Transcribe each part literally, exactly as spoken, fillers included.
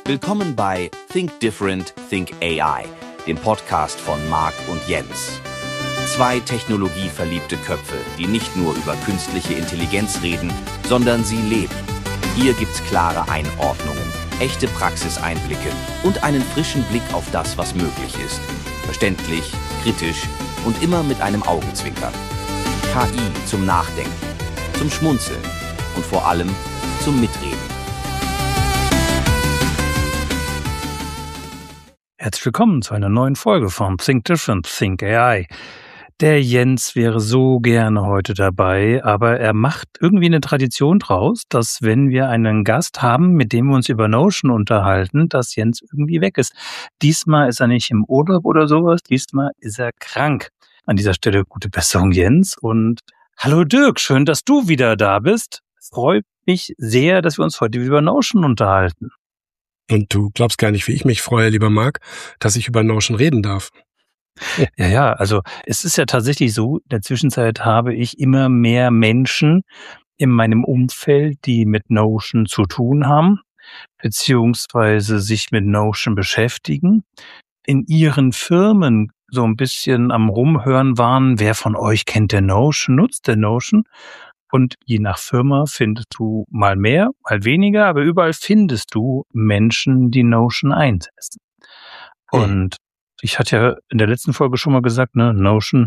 Willkommen bei Think Different, Think A I, dem Podcast von Marc und Jens. Zwei technologieverliebte Köpfe, die nicht nur über künstliche Intelligenz reden, sondern sie leben. Hier gibt's klare Einordnungen, echte Praxiseinblicke und einen frischen Blick auf das, was möglich ist. Verständlich, kritisch und immer mit einem Augenzwinkern. K I zum Nachdenken, zum Schmunzeln und vor allem zum Mitreden. Herzlich willkommen zu einer neuen Folge von Think Different, Think A I. Der Jens wäre so gerne heute dabei, aber er macht irgendwie eine Tradition draus, dass wenn wir einen Gast haben, mit dem wir uns über Notion unterhalten, dass Jens irgendwie weg ist. Diesmal ist er nicht im Urlaub oder sowas, diesmal ist er krank. An dieser Stelle gute Besserung, Jens. Und hallo Dirk, schön, dass du wieder da bist. Es freut mich sehr, dass wir uns heute über Notion unterhalten. Und du glaubst gar nicht, wie ich mich freue, lieber Marc, dass ich über Notion reden darf. Ja, ja, also es ist ja tatsächlich so, in der Zwischenzeit habe ich immer mehr Menschen in meinem Umfeld, die mit Notion zu tun haben, beziehungsweise sich mit Notion beschäftigen, in ihren Firmen so ein bisschen am Rumhören waren, wer von euch kennt der Notion, nutzt der Notion? Und je nach Firma findest du mal mehr, mal weniger, aber überall findest du Menschen, die Notion einsetzen. Und ich hatte ja in der letzten Folge schon mal gesagt, ne, Notion,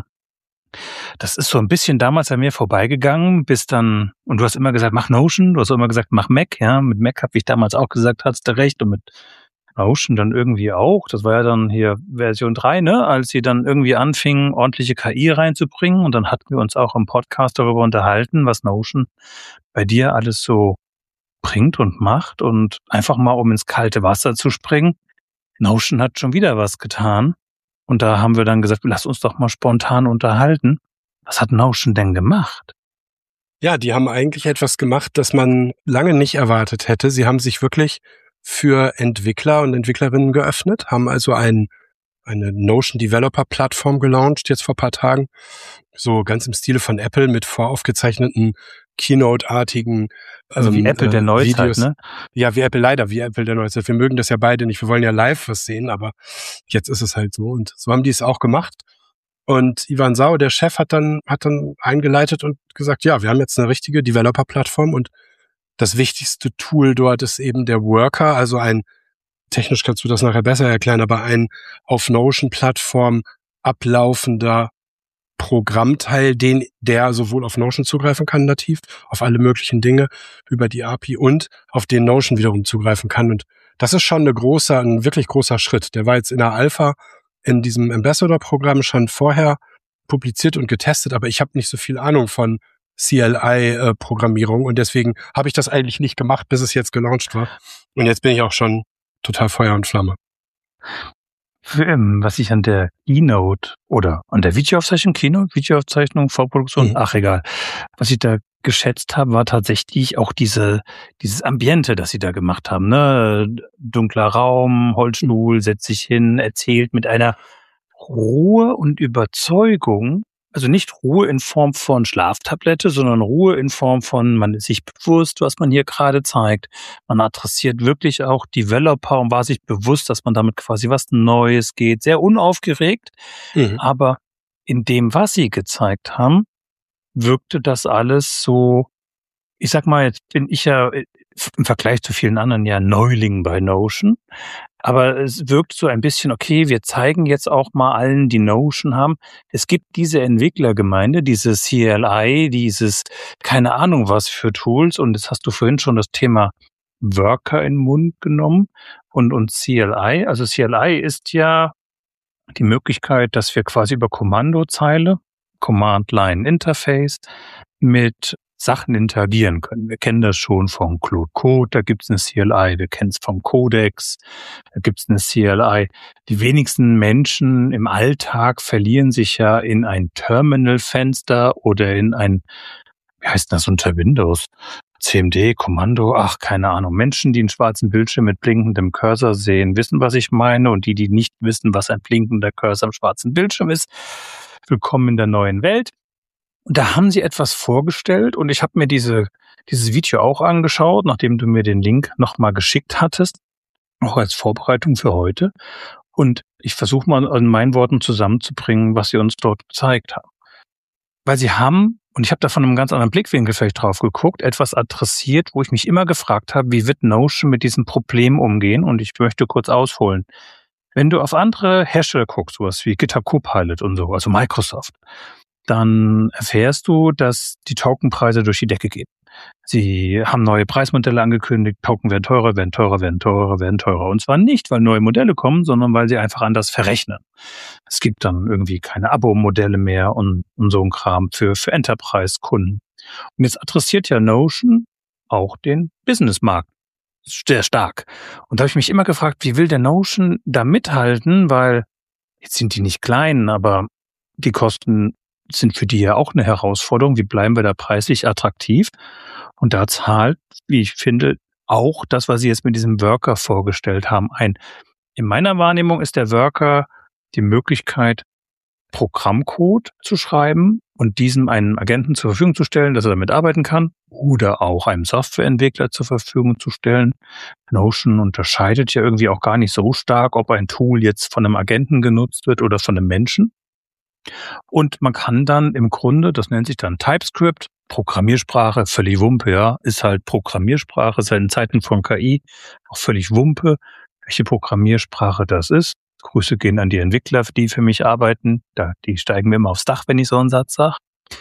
das ist so ein bisschen damals an mir vorbeigegangen, bis dann, und du hast immer gesagt, mach Notion, du hast auch immer gesagt, mach Mac, ja, mit Mac habe ich damals auch gesagt, hattest du recht, und mit Notion dann irgendwie auch, das war ja dann hier Version drei, ne, als sie dann irgendwie anfingen, ordentliche K I reinzubringen, und dann hatten wir uns auch im Podcast darüber unterhalten, was Notion bei dir alles so bringt und macht, und einfach mal, um ins kalte Wasser zu springen, Notion hat schon wieder was getan, und da haben wir dann gesagt, lass uns doch mal spontan unterhalten. Was hat Notion denn gemacht? Ja, die haben eigentlich etwas gemacht, das man lange nicht erwartet hätte. Sie haben sich wirklich für Entwickler und Entwicklerinnen geöffnet, haben also ein, eine Notion Developer Plattform gelauncht, jetzt vor ein paar Tagen, so ganz im Stile von Apple mit voraufgezeichneten Keynote-artigen Also wie ähm, Apple der äh, Neuzeit, Videos. ne? Ja, wie Apple, leider, wie Apple der Neuzeit. Wir mögen das ja beide nicht, wir wollen ja live was sehen, aber jetzt ist es halt so, und so haben die es auch gemacht. Und Ivan Sau, der Chef, hat dann hat dann eingeleitet und gesagt, ja, wir haben jetzt eine richtige Developer-Plattform, und das wichtigste Tool dort ist eben der Worker, also ein, technisch kannst du das nachher besser erklären, aber ein auf Notion-Plattform ablaufender Programmteil, den der sowohl auf Notion zugreifen kann nativ, auf alle möglichen Dinge über die A P I, und auf den Notion wiederum zugreifen kann. Und das ist schon eine großer, ein wirklich großer Schritt. Der war jetzt in der Alpha in diesem Ambassador-Programm schon vorher publiziert und getestet, aber ich habe nicht so viel Ahnung von C L I-Programmierung, und deswegen habe ich das eigentlich nicht gemacht, bis es jetzt gelauncht war. Und jetzt bin ich auch schon total Feuer und Flamme. Was ich an der Keynote oder an der Videoaufzeichnung, Keynote, Videoaufzeichnung, Vorproduktion, mhm. ach egal, was ich da geschätzt habe, war tatsächlich auch diese dieses Ambiente, das sie da gemacht haben. Ne? Dunkler Raum, Holzstuhl, setzt sich hin, erzählt mit einer Ruhe und Überzeugung. Also nicht Ruhe in Form von Schlaftablette, sondern Ruhe in Form von, man ist sich bewusst, was man hier gerade zeigt. Man adressiert wirklich auch Developer und war sich bewusst, dass man damit quasi was Neues geht. Sehr unaufgeregt, mhm. aber in dem, was sie gezeigt haben, wirkte das alles so, ich sag mal, jetzt bin ich ja im Vergleich zu vielen anderen ja Neuling bei Notion, aber es wirkt so ein bisschen, okay, wir zeigen jetzt auch mal allen, die Notion haben. Es gibt diese Entwicklergemeinde, dieses C L I, dieses keine Ahnung was für Tools, und jetzt hast du vorhin schon das Thema Worker in den Mund genommen und, und C L I. Also C L I ist ja die Möglichkeit, dass wir quasi über Kommandozeile, Command-Line-Interface mit Sachen interagieren können. Wir kennen das schon vom Claude Code, da gibt es eine C L I, wir kennen es vom Codex, da gibt es eine C L I. Die wenigsten Menschen im Alltag verlieren sich ja in ein Terminal-Fenster oder in ein, wie heißt das unter Windows? C M D, Kommando, ach, keine Ahnung. Menschen, die einen schwarzen Bildschirm mit blinkendem Cursor sehen, wissen, was ich meine, und die, die nicht wissen, was ein blinkender Cursor am schwarzen Bildschirm ist, willkommen in der neuen Welt. Und da haben sie etwas vorgestellt, und ich habe mir diese dieses Video auch angeschaut, nachdem du mir den Link nochmal geschickt hattest. auch als Vorbereitung für heute. Und ich versuche mal in meinen Worten zusammenzubringen, was sie uns dort gezeigt haben. Weil sie haben, und ich habe da von einem ganz anderen Blickwinkel vielleicht drauf geguckt, etwas adressiert, wo ich mich immer gefragt habe, wie wird Notion mit diesem Problem umgehen? Und ich möchte kurz ausholen. Wenn du auf andere Hersteller guckst, sowas wie GitHub Copilot und so, also Microsoft, dann erfährst du, dass die Tokenpreise durch die Decke gehen. Sie haben neue Preismodelle angekündigt, Token werden teurer, werden teurer, werden teurer, werden teurer. Und zwar nicht, weil neue Modelle kommen, sondern weil sie einfach anders verrechnen. Es gibt dann irgendwie keine Abo-Modelle mehr und, und so ein Kram für, für Enterprise-Kunden. Und jetzt adressiert ja Notion auch den Businessmarkt sehr stark. Und da habe ich mich immer gefragt, wie will der Notion da mithalten, weil jetzt sind die nicht klein, aber die Kosten sind für die ja auch eine Herausforderung. Wie bleiben wir da preislich attraktiv? Und da zahlt, wie ich finde, auch das, was Sie jetzt mit diesem Worker vorgestellt haben, ein. In meiner Wahrnehmung ist der Worker die Möglichkeit, Programmcode zu schreiben und diesem einen Agenten zur Verfügung zu stellen, dass er damit arbeiten kann, oder auch einem Softwareentwickler zur Verfügung zu stellen. Notion unterscheidet ja irgendwie auch gar nicht so stark, ob ein Tool jetzt von einem Agenten genutzt wird oder von einem Menschen. Und man kann dann im Grunde, das nennt sich dann TypeScript, Programmiersprache, völlig Wumpe, ja, ist halt Programmiersprache, seit den Zeiten von K I auch völlig Wumpe, welche Programmiersprache das ist. Grüße gehen an die Entwickler, die für mich arbeiten. Da, die steigen mir immer aufs Dach, wenn ich so einen Satz sage.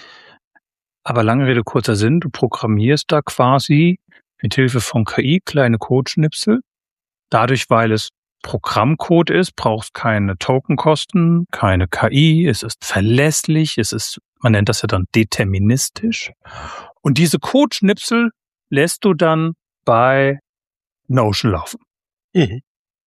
Aber lange Rede, kurzer Sinn, du programmierst da quasi mit Hilfe von K I kleine Codeschnipsel. Dadurch, weil es Programmcode ist, brauchst keine Tokenkosten, keine K I, es ist verlässlich, es ist, man nennt das ja dann deterministisch. Und diese Codeschnipsel lässt du dann bei Notion laufen. Mhm.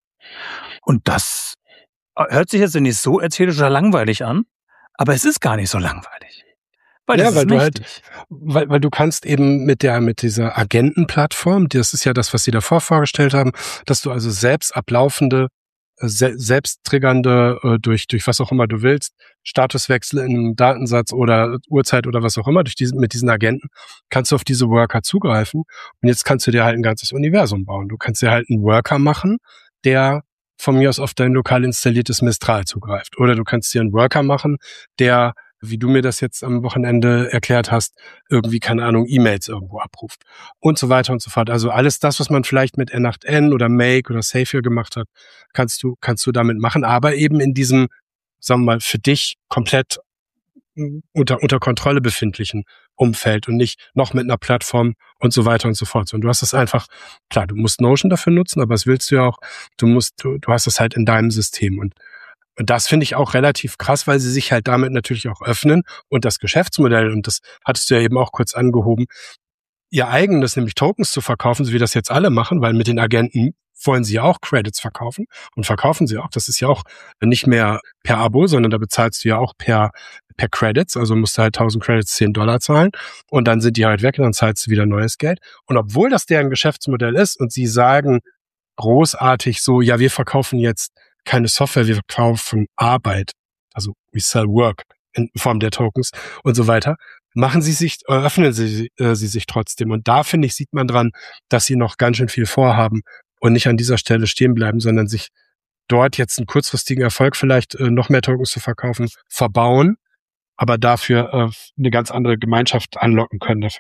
Und das hört sich jetzt nicht so erzählerisch oder langweilig an, aber es ist gar nicht so langweilig. Weil ja, das weil ist du mächtig. halt, weil, weil du kannst eben mit der, mit dieser Agentenplattform, das ist ja das, was sie davor vorgestellt haben, dass du also selbst ablaufende, se, selbst triggernde, äh, durch, durch was auch immer du willst, Statuswechsel in einem Datensatz oder Uhrzeit oder was auch immer, durch diesen, mit diesen Agenten, kannst du auf diese Worker zugreifen. Und jetzt kannst du dir halt ein ganzes Universum bauen. Du kannst dir halt einen Worker machen, der von mir aus auf dein lokal installiertes Mistral zugreift. Oder du kannst dir einen Worker machen, der, wie du mir das jetzt am Wochenende erklärt hast, irgendwie, keine Ahnung, E-Mails irgendwo abruft. Und so weiter und so fort. Also alles das, was man vielleicht mit N acht N oder Make oder Savior gemacht hat, kannst du, kannst du damit machen. Aber eben in diesem, sagen wir mal, für dich komplett unter, unter Kontrolle befindlichen Umfeld und nicht noch mit einer Plattform und so weiter und so fort. Und du hast es einfach, klar, du musst Notion dafür nutzen, aber das willst du ja auch, du musst, du, du hast es halt in deinem System. Und, und das finde ich auch relativ krass, weil sie sich halt damit natürlich auch öffnen und das Geschäftsmodell, und das hattest du ja eben auch kurz angehoben, ihr eigenes, nämlich Tokens zu verkaufen, so wie das jetzt alle machen, weil mit den Agenten wollen sie ja auch Credits verkaufen und verkaufen sie auch. Das ist ja auch nicht mehr per Abo, sondern da bezahlst du ja auch per per Credits, also musst du halt tausend Credits zehn Dollar zahlen und dann sind die halt weg und dann zahlst du wieder neues Geld. Und obwohl das deren Geschäftsmodell ist und sie sagen großartig so, ja, wir verkaufen jetzt keine Software, wir verkaufen Arbeit, also we sell work in Form der Tokens und so weiter, machen sie sich, öffnen sie, äh, sie sich trotzdem. Und da, finde ich, sieht man dran, dass sie noch ganz schön viel vorhaben und nicht an dieser Stelle stehen bleiben, sondern sich dort jetzt einen kurzfristigen Erfolg vielleicht äh, noch mehr Tokens zu verkaufen, verbauen, aber dafür äh, eine ganz andere Gemeinschaft anlocken können dafür.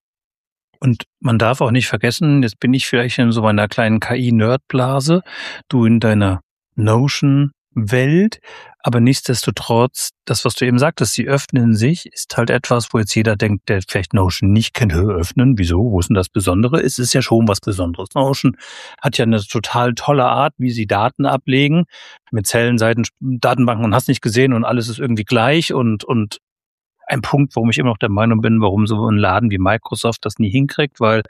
Und man darf auch nicht vergessen, jetzt bin ich vielleicht in so einer kleinen K I-Nerdblase, du in deiner Notion-Welt, aber nichtsdestotrotz, das, was du eben sagtest, sie öffnen sich, ist halt etwas, wo jetzt jeder denkt, der vielleicht Notion nicht kennt, öffnen, wieso, wo ist denn das Besondere? Es ist ja schon was Besonderes. Notion hat ja eine total tolle Art, wie sie Daten ablegen, mit Zellen, Seiten, Datenbanken und hast nicht gesehen und alles ist irgendwie gleich und, und ein Punkt, warum ich immer noch der Meinung bin, warum so ein Laden wie Microsoft das nie hinkriegt, weil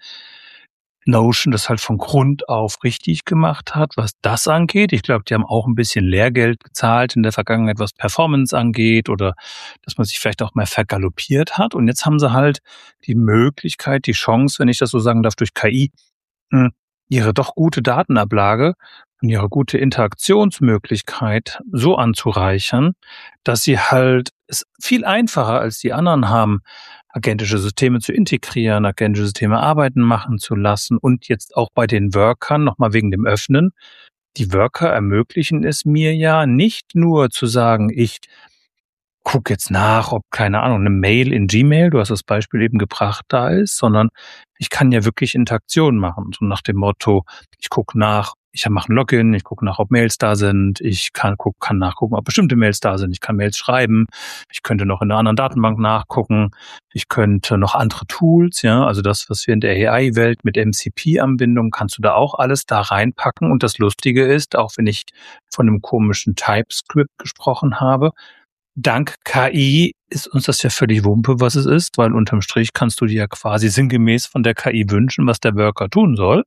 Notion das halt von Grund auf richtig gemacht hat, was das angeht. Ich glaube, die haben auch ein bisschen Lehrgeld gezahlt in der Vergangenheit, was Performance angeht oder dass man sich vielleicht auch mal vergaloppiert hat. Und jetzt haben sie halt die Möglichkeit, die Chance, wenn ich das so sagen darf, durch K I, ihre doch gute Datenablage und ihre gute Interaktionsmöglichkeit so anzureichern, dass sie halt es viel einfacher als die anderen haben, agentische Systeme zu integrieren, agentische Systeme arbeiten machen zu lassen und jetzt auch bei den Workern, nochmal wegen dem Öffnen, die Worker ermöglichen es mir ja nicht nur zu sagen, ich guck jetzt nach, ob, keine Ahnung, eine Mail in Gmail, du hast das Beispiel eben gebracht, da ist, sondern ich kann ja wirklich Interaktion machen. So nach dem Motto, ich gucke nach, ich mache ein Login, ich gucke nach, ob Mails da sind, ich kann, guck, kann nachgucken, ob bestimmte Mails da sind, ich kann Mails schreiben, ich könnte noch in einer anderen Datenbank nachgucken, ich könnte noch andere Tools, ja, also das, was wir in der A I-Welt mit M C P-Anbindung, kannst du da auch alles da reinpacken. Und das Lustige ist, auch wenn ich von einem komischen TypeScript gesprochen habe, dank K I ist uns das ja völlig Wumpe, was es ist, weil unterm Strich kannst du dir ja quasi sinngemäß von der K I wünschen, was der Worker tun soll.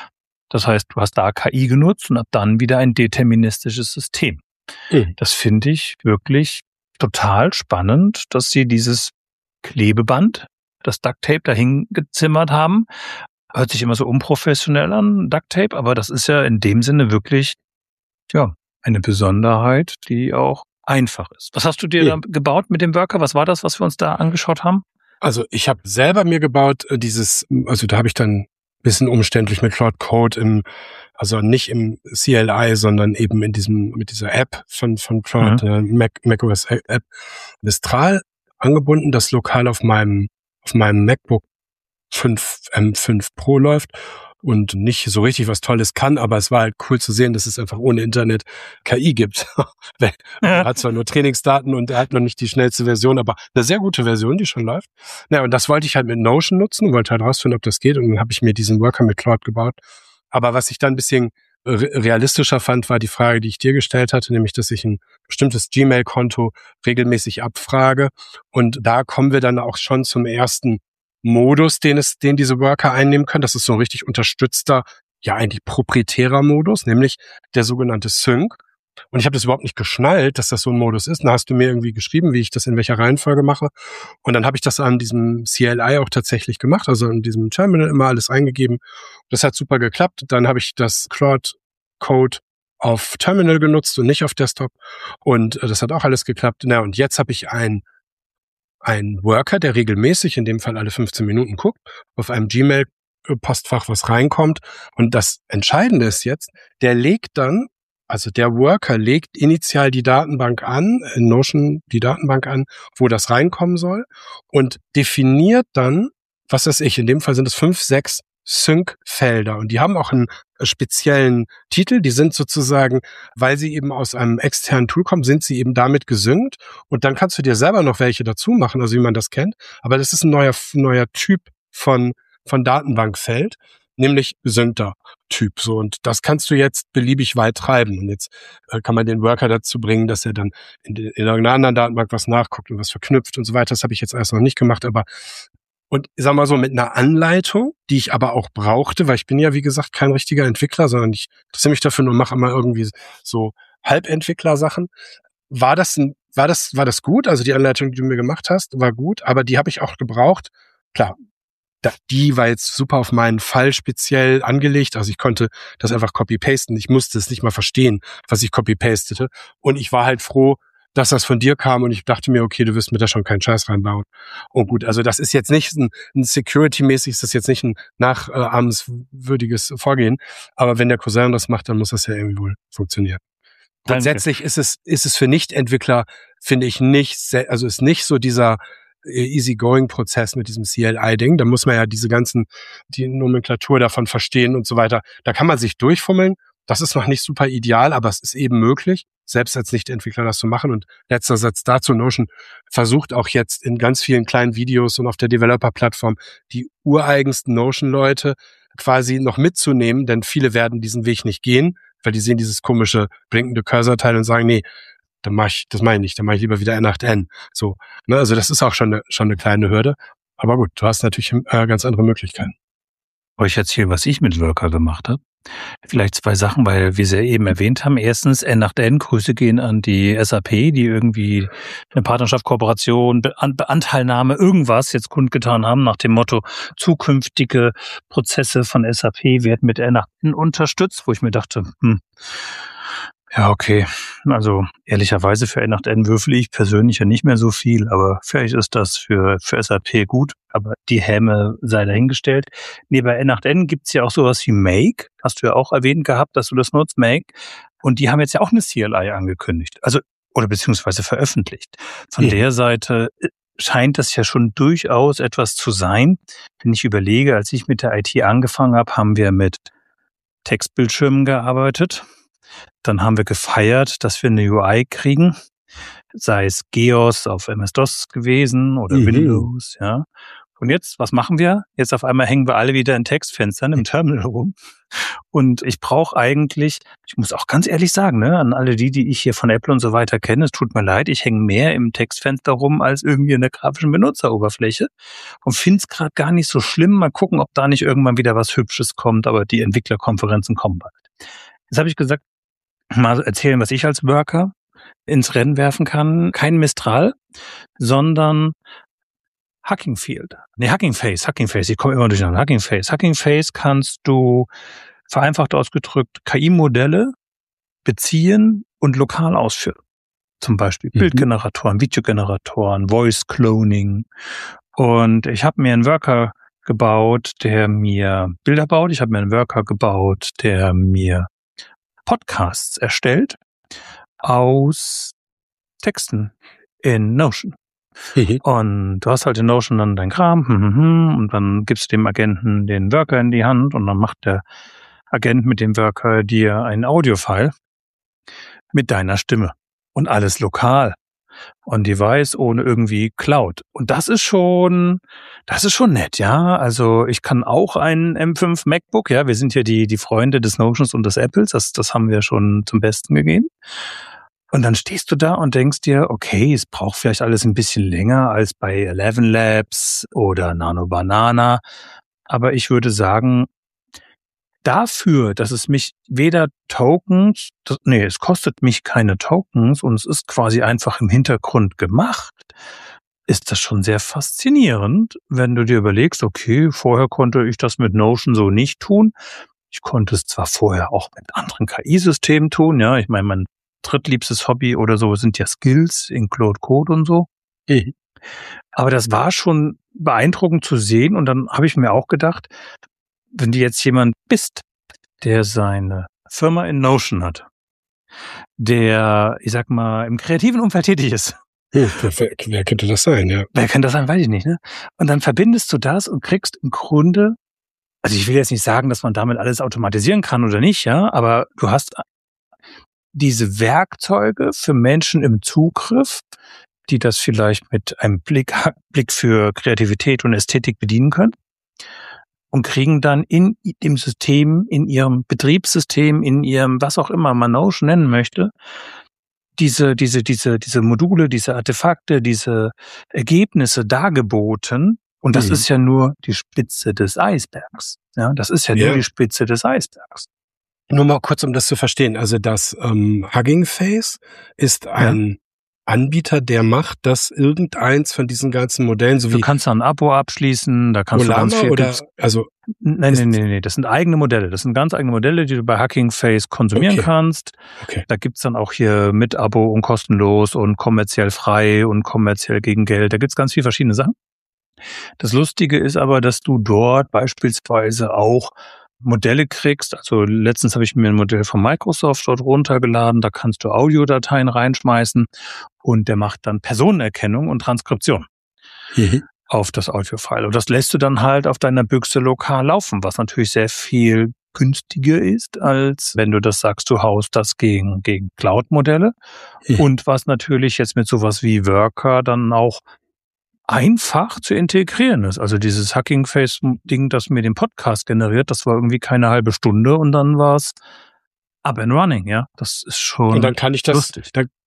Das heißt, du hast da K I genutzt und ab dann wieder ein deterministisches System. Mhm. Das finde ich wirklich total spannend, dass sie dieses Klebeband, das Duct Tape dahin gezimmert haben. Hört sich immer so unprofessionell an, Duct Tape, aber das ist ja in dem Sinne wirklich, ja, eine Besonderheit, die auch einfach ist. Was hast du dir ja. da gebaut mit dem Worker? Was war das, was wir uns da angeschaut haben? Also ich habe selber mir gebaut, dieses, also da habe ich dann ein bisschen umständlich mit Cloud Code im, also nicht im C L I, sondern eben in diesem, mit dieser App von, von Cloud, mhm. äh, Mac, macOS App Mistral angebunden, das lokal auf meinem, auf meinem MacBook fünf M fünf Pro läuft und nicht so richtig was Tolles kann, aber es war halt cool zu sehen, dass es einfach ohne Internet K I gibt. Er hat zwar nur Trainingsdaten und er hat noch nicht die schnellste Version, aber eine sehr gute Version, die schon läuft. Naja, und das wollte ich halt mit Notion nutzen, wollte halt rausfinden, ob das geht, und dann habe ich mir diesen Worker mit Cloud gebaut. Aber was ich dann ein bisschen realistischer fand, war die Frage, die ich dir gestellt hatte, nämlich, dass ich ein bestimmtes Gmail-Konto regelmäßig abfrage, und da kommen wir dann auch schon zum ersten Modus, den es, den diese Worker einnehmen können. Das ist so ein richtig unterstützter, ja eigentlich proprietärer Modus, nämlich der sogenannte Sync. Und ich habe das überhaupt nicht geschnallt, dass das so ein Modus ist. Da hast du mir irgendwie geschrieben, wie ich das in welcher Reihenfolge mache. Und dann habe ich das an diesem C L I auch tatsächlich gemacht, also in diesem Terminal immer alles eingegeben. Das hat super geklappt. Dann habe ich das Cloud Code auf Terminal genutzt und nicht auf Desktop. Und das hat auch alles geklappt. Na, und jetzt habe ich ein ein Worker, der regelmäßig, in dem Fall alle fünfzehn Minuten guckt, auf einem Gmail-Postfach was reinkommt. Und das Entscheidende ist jetzt, der legt dann, also der Worker legt initial die Datenbank an, in Notion die Datenbank an, wo das reinkommen soll, und definiert dann, was weiß ich, in dem Fall sind es fünf, sechs Sync-Felder, und die haben auch einen speziellen Titel. Die sind sozusagen, weil sie eben aus einem externen Tool kommen, sind sie eben damit gesynkt, und dann kannst du dir selber noch welche dazu machen, also wie man das kennt. Aber das ist ein neuer neuer Typ von von Datenbankfeld, nämlich gesynkter Typ. So, und das kannst du jetzt beliebig weit treiben. Und jetzt äh, kann man den Worker dazu bringen, dass er dann in, in irgendeiner anderen Datenbank was nachguckt und was verknüpft und so weiter. Das habe ich jetzt erst noch nicht gemacht, aber und ich sag mal so, mit einer Anleitung, die ich aber auch brauchte, weil ich bin ja, wie gesagt, kein richtiger Entwickler, sondern ich interessiere mich dafür und mache immer irgendwie so Halbentwickler-Sachen. War das ein, war das, war das gut? Also die Anleitung, die du mir gemacht hast, war gut, aber die habe ich auch gebraucht. Klar, die war jetzt super auf meinen Fall speziell angelegt. Also ich konnte das einfach copy-pasten. Ich musste es nicht mal verstehen, was ich copy-pastete. Und ich war halt froh, dass das von dir kam, und ich dachte mir, okay, du wirst mir da schon keinen Scheiß reinbauen. Und gut, also das ist jetzt nicht ein, ein Security-mäßig, ist das jetzt nicht ein nachahmenswürdiges Vorgehen, aber wenn der Cousin das macht, dann muss das ja irgendwie wohl funktionieren. Danke. Grundsätzlich ist es, ist es für Nicht-Entwickler, finde ich nicht, also ist nicht so dieser Easy-Going-Prozess mit diesem C L I-Ding. Da muss man ja diese ganzen, die Nomenklatur davon verstehen und so weiter. Da kann man sich durchfummeln. Das ist noch nicht super ideal, aber es ist eben möglich, selbst als Nicht-Entwickler das zu machen. Und letzter Satz dazu, Notion versucht auch jetzt in ganz vielen kleinen Videos und auf der Developer-Plattform die ureigensten Notion-Leute quasi noch mitzunehmen, denn viele werden diesen Weg nicht gehen, weil die sehen dieses komische blinkende Cursor-Teil und sagen, nee, dann mach ich, das meine ich nicht, dann mache ich lieber wieder N acht N. So, ne, also das ist auch schon eine, schon eine kleine Hürde. Aber gut, du hast natürlich äh, ganz andere Möglichkeiten. Euch erzählen, was ich mit Worker gemacht habe. Vielleicht zwei Sachen, weil wir sie ja eben erwähnt haben. Erstens, N acht N, Grüße gehen an die S A P, die irgendwie eine Partnerschaft, Kooperation, Be- Beanteilnahme, irgendwas jetzt kundgetan haben, nach dem Motto, zukünftige Prozesse von S A P werden mit N acht N unterstützt, wo ich mir dachte, hm, ja, okay. Also ehrlicherweise für N acht N würfel ich persönlich ja nicht mehr so viel, aber vielleicht ist das für für S A P gut, aber die Häme sei dahingestellt. Nee, bei N acht N gibt's ja auch sowas wie Make, hast du ja auch erwähnt gehabt, dass du das nutzt, Make. Und die haben jetzt ja auch eine C L I angekündigt, also oder beziehungsweise veröffentlicht. Von Mhm. der Seite scheint das ja schon durchaus etwas zu sein. Wenn ich überlege, als ich mit der I T angefangen habe, haben wir mit Textbildschirmen gearbeitet. Dann haben wir gefeiert, dass wir eine U I kriegen, sei es GeOS auf M S-DOS gewesen oder Mhm. Windows, ja. Und jetzt, was machen wir? Jetzt auf einmal hängen wir alle wieder in Textfenstern im Terminal rum. Und ich brauche eigentlich, ich muss auch ganz ehrlich sagen, ne, an alle die, die ich hier von Apple und so weiter kenne, es tut mir leid, ich hänge mehr im Textfenster rum als irgendwie in der grafischen Benutzeroberfläche und finde es gerade gar nicht so schlimm. Mal gucken, ob da nicht irgendwann wieder was Hübsches kommt, aber die Entwicklerkonferenzen kommen bald. Jetzt habe ich gesagt, mal erzählen, was ich als Worker ins Rennen werfen kann. Kein Mistral, sondern Hugging Field. Nee, Hugging Face, Hugging Face. Ich komme immer durcheinander. Hugging Face. Hugging Face kannst du vereinfacht ausgedrückt K I-Modelle beziehen und lokal ausführen. Zum Beispiel Mhm. Bildgeneratoren, Videogeneratoren, Voice Cloning. Und ich habe mir einen Worker gebaut, der mir Bilder baut. Ich habe mir einen Worker gebaut, der mir Podcasts erstellt aus Texten in Notion. Mhm. Und du hast halt in Notion dann dein Kram hm, hm, hm, und dann gibst du dem Agenten den Worker in die Hand und dann macht der Agent mit dem Worker dir ein Audiofile mit deiner Stimme und alles lokal on Device ohne irgendwie Cloud. Und das ist schon, das ist schon nett, ja. Also ich kann auch einen M fünf MacBook, ja. Wir sind ja die, die Freunde des Notions und des Apples. Das, das haben wir schon zum Besten gegeben. Und dann stehst du da und denkst dir, okay, es braucht vielleicht alles ein bisschen länger als bei Eleven Labs oder Nano Banana. Aber ich würde sagen, dafür, dass es mich weder Tokens, das, nee, es kostet mich keine Tokens und es ist quasi einfach im Hintergrund gemacht, ist das schon sehr faszinierend, wenn du dir überlegst, okay, vorher konnte ich das mit Notion so nicht tun. Ich konnte es zwar vorher auch mit anderen K I-Systemen tun, ja, ich meine, mein drittliebstes Hobby oder so sind ja Skills in Claude Code und so. Mhm. Aber das war schon beeindruckend zu sehen und dann habe ich mir auch gedacht, wenn du jetzt jemand bist, der seine Firma in Notion hat, der, ich sag mal, im kreativen Umfeld tätig ist. Hm, wer, wer könnte das sein, ja? Wer kann das sein, weiß ich nicht, ne? Und dann verbindest du das und kriegst im Grunde, also ich will jetzt nicht sagen, dass man damit alles automatisieren kann oder nicht, ja, aber du hast diese Werkzeuge für Menschen im Zugriff, die das vielleicht mit einem Blick, Blick für Kreativität und Ästhetik bedienen können. Und kriegen dann in dem System, in ihrem Betriebssystem, in ihrem, was auch immer man Notion nennen möchte, diese, diese, diese, diese Module, diese Artefakte, diese Ergebnisse dargeboten. Und das Mhm. ist ja nur die Spitze des Eisbergs. Ja, das ist ja, Ja. nur die Spitze des Eisbergs. Nur mal kurz, um das zu verstehen. Also das ähm, Hugging Face ist ein Anbieter, der macht, dass irgendeins von diesen ganzen Modellen, so Du wie kannst da ein Abo abschließen, da kannst Olama du ganz viel oder gibt's- also Nein, ist- nein, nein, nein, das sind eigene Modelle. Das sind ganz eigene Modelle, die du bei Hugging Face konsumieren Okay. kannst. okay. Da gibt's dann auch hier mit Abo und kostenlos und kommerziell frei und kommerziell gegen Geld. Da gibt's ganz viele verschiedene Sachen. Das Lustige ist aber, dass du dort beispielsweise auch Modelle kriegst. Also letztens habe ich mir ein Modell von Microsoft dort runtergeladen. Da kannst du Audiodateien reinschmeißen und der macht dann Personenerkennung und Transkription Mhm. auf das Audiofile. Und das lässt du dann halt auf deiner Büchse lokal laufen, was natürlich sehr viel günstiger ist, als wenn du das sagst, du haust das gegen, gegen Cloud-Modelle. Mhm. Und was natürlich jetzt mit sowas wie Worker dann auch einfach zu integrieren ist. Also dieses Hugging Face-Ding, das mir den Podcast generiert, das war irgendwie keine halbe Stunde und dann war es up and running, ja. Das ist schon Und dann kann ich das, lustig. dann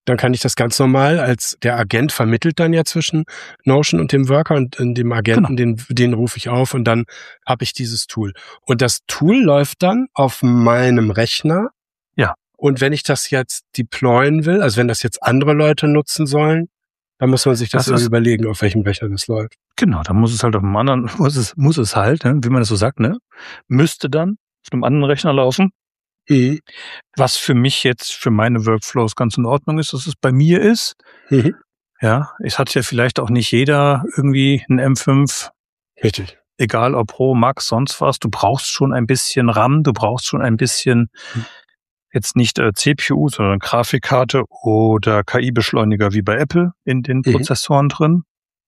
Dann kann ich das ganz normal als der Agent vermittelt dann ja zwischen Notion und dem Worker und dem Agenten, genau. den, den rufe ich auf und dann habe ich dieses Tool. Und das Tool läuft dann auf meinem Rechner. Ja. Und wenn ich das jetzt deployen will, also wenn das jetzt andere Leute nutzen sollen, dann muss man sich das, das überlegen, auf welchem Rechner das läuft. Genau, dann muss es halt auf einem anderen, muss es, muss es halt, ne, wie man das so sagt, ne, müsste dann auf einem anderen Rechner laufen. Mhm. Was für mich jetzt, für meine Workflows ganz in Ordnung ist, dass es bei mir ist. Mhm. Ja, es hat ja vielleicht auch nicht jeder irgendwie ein M fünf. Richtig. Egal ob Pro, Max, sonst was. Du brauchst schon ein bisschen RAM, du brauchst schon ein bisschen, mhm. jetzt nicht äh, C P U, sondern Grafikkarte oder K I-Beschleuniger wie bei Apple in den mhm. Prozessoren drin.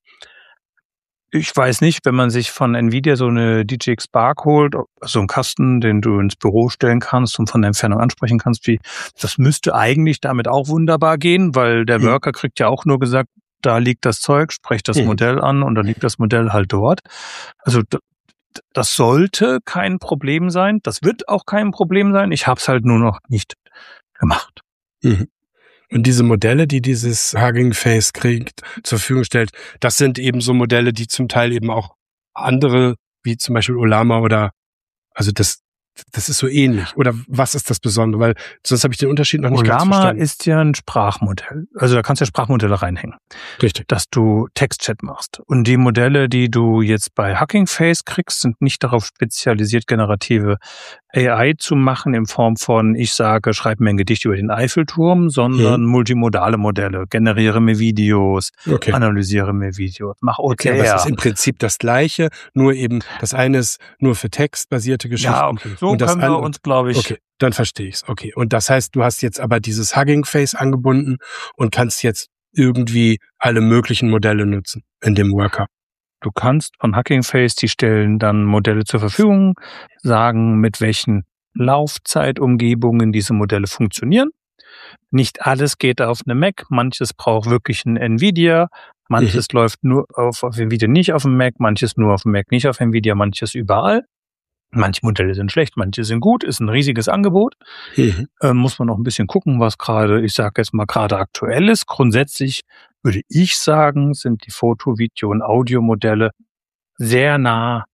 Ich weiß nicht, wenn man sich von Nvidia so eine D J X Spark holt, so einen Kasten, den du ins Büro stellen kannst und von der Entfernung ansprechen kannst, wie, das müsste eigentlich damit auch wunderbar gehen, weil der mhm. Worker kriegt ja auch nur gesagt, da liegt das Zeug, sprecht das mhm. Modell an und dann liegt das Modell halt dort. Also das sollte kein Problem sein. Das wird auch kein Problem sein. Ich habe es halt nur noch nicht gemacht. Mhm. Und diese Modelle, die dieses Hugging Face kriegt, zur Verfügung stellt, das sind eben so Modelle, die zum Teil eben auch andere, wie zum Beispiel Ollama oder, also das, das ist so ähnlich. Oder was ist das Besondere? Weil sonst habe ich den Unterschied noch nicht Ollama ganz verstanden. Ollama ist ja ein Sprachmodell. Also da kannst du ja Sprachmodelle reinhängen. Richtig. Dass du Textchat machst. Und die Modelle, die du jetzt bei Hugging Face kriegst, sind nicht darauf spezialisiert, generative A I zu machen in Form von, ich sage, schreib mir ein Gedicht über den Eiffelturm, sondern hm. multimodale Modelle. Generiere mir Videos, okay. analysiere mir Videos, mach O C R. Okay, aber es ist im Prinzip das Gleiche, nur eben das eine ist nur für textbasierte Geschichten. Ja, okay. So und das können wir andere, uns, glaube ich... Okay, dann verstehe ich's. Okay, und das heißt, du hast jetzt aber dieses Hugging Face angebunden und kannst jetzt irgendwie alle möglichen Modelle nutzen in dem Worker. Du kannst von Hugging Face, die stellen dann Modelle zur Verfügung, sagen, mit welchen Laufzeitumgebungen diese Modelle funktionieren. Nicht alles geht auf eine Mac, manches braucht wirklich ein Nvidia, manches mhm. läuft nur auf, auf Nvidia, nicht auf dem Mac, manches nur auf dem Mac, nicht auf Nvidia, manches überall. Manche Modelle sind schlecht, manche sind gut, ist ein riesiges Angebot. Mhm. Äh, muss man noch ein bisschen gucken, was gerade, ich sage jetzt mal, gerade aktuell ist. Grundsätzlich würde ich sagen, sind die Foto-, Video- und Audiomodelle sehr nah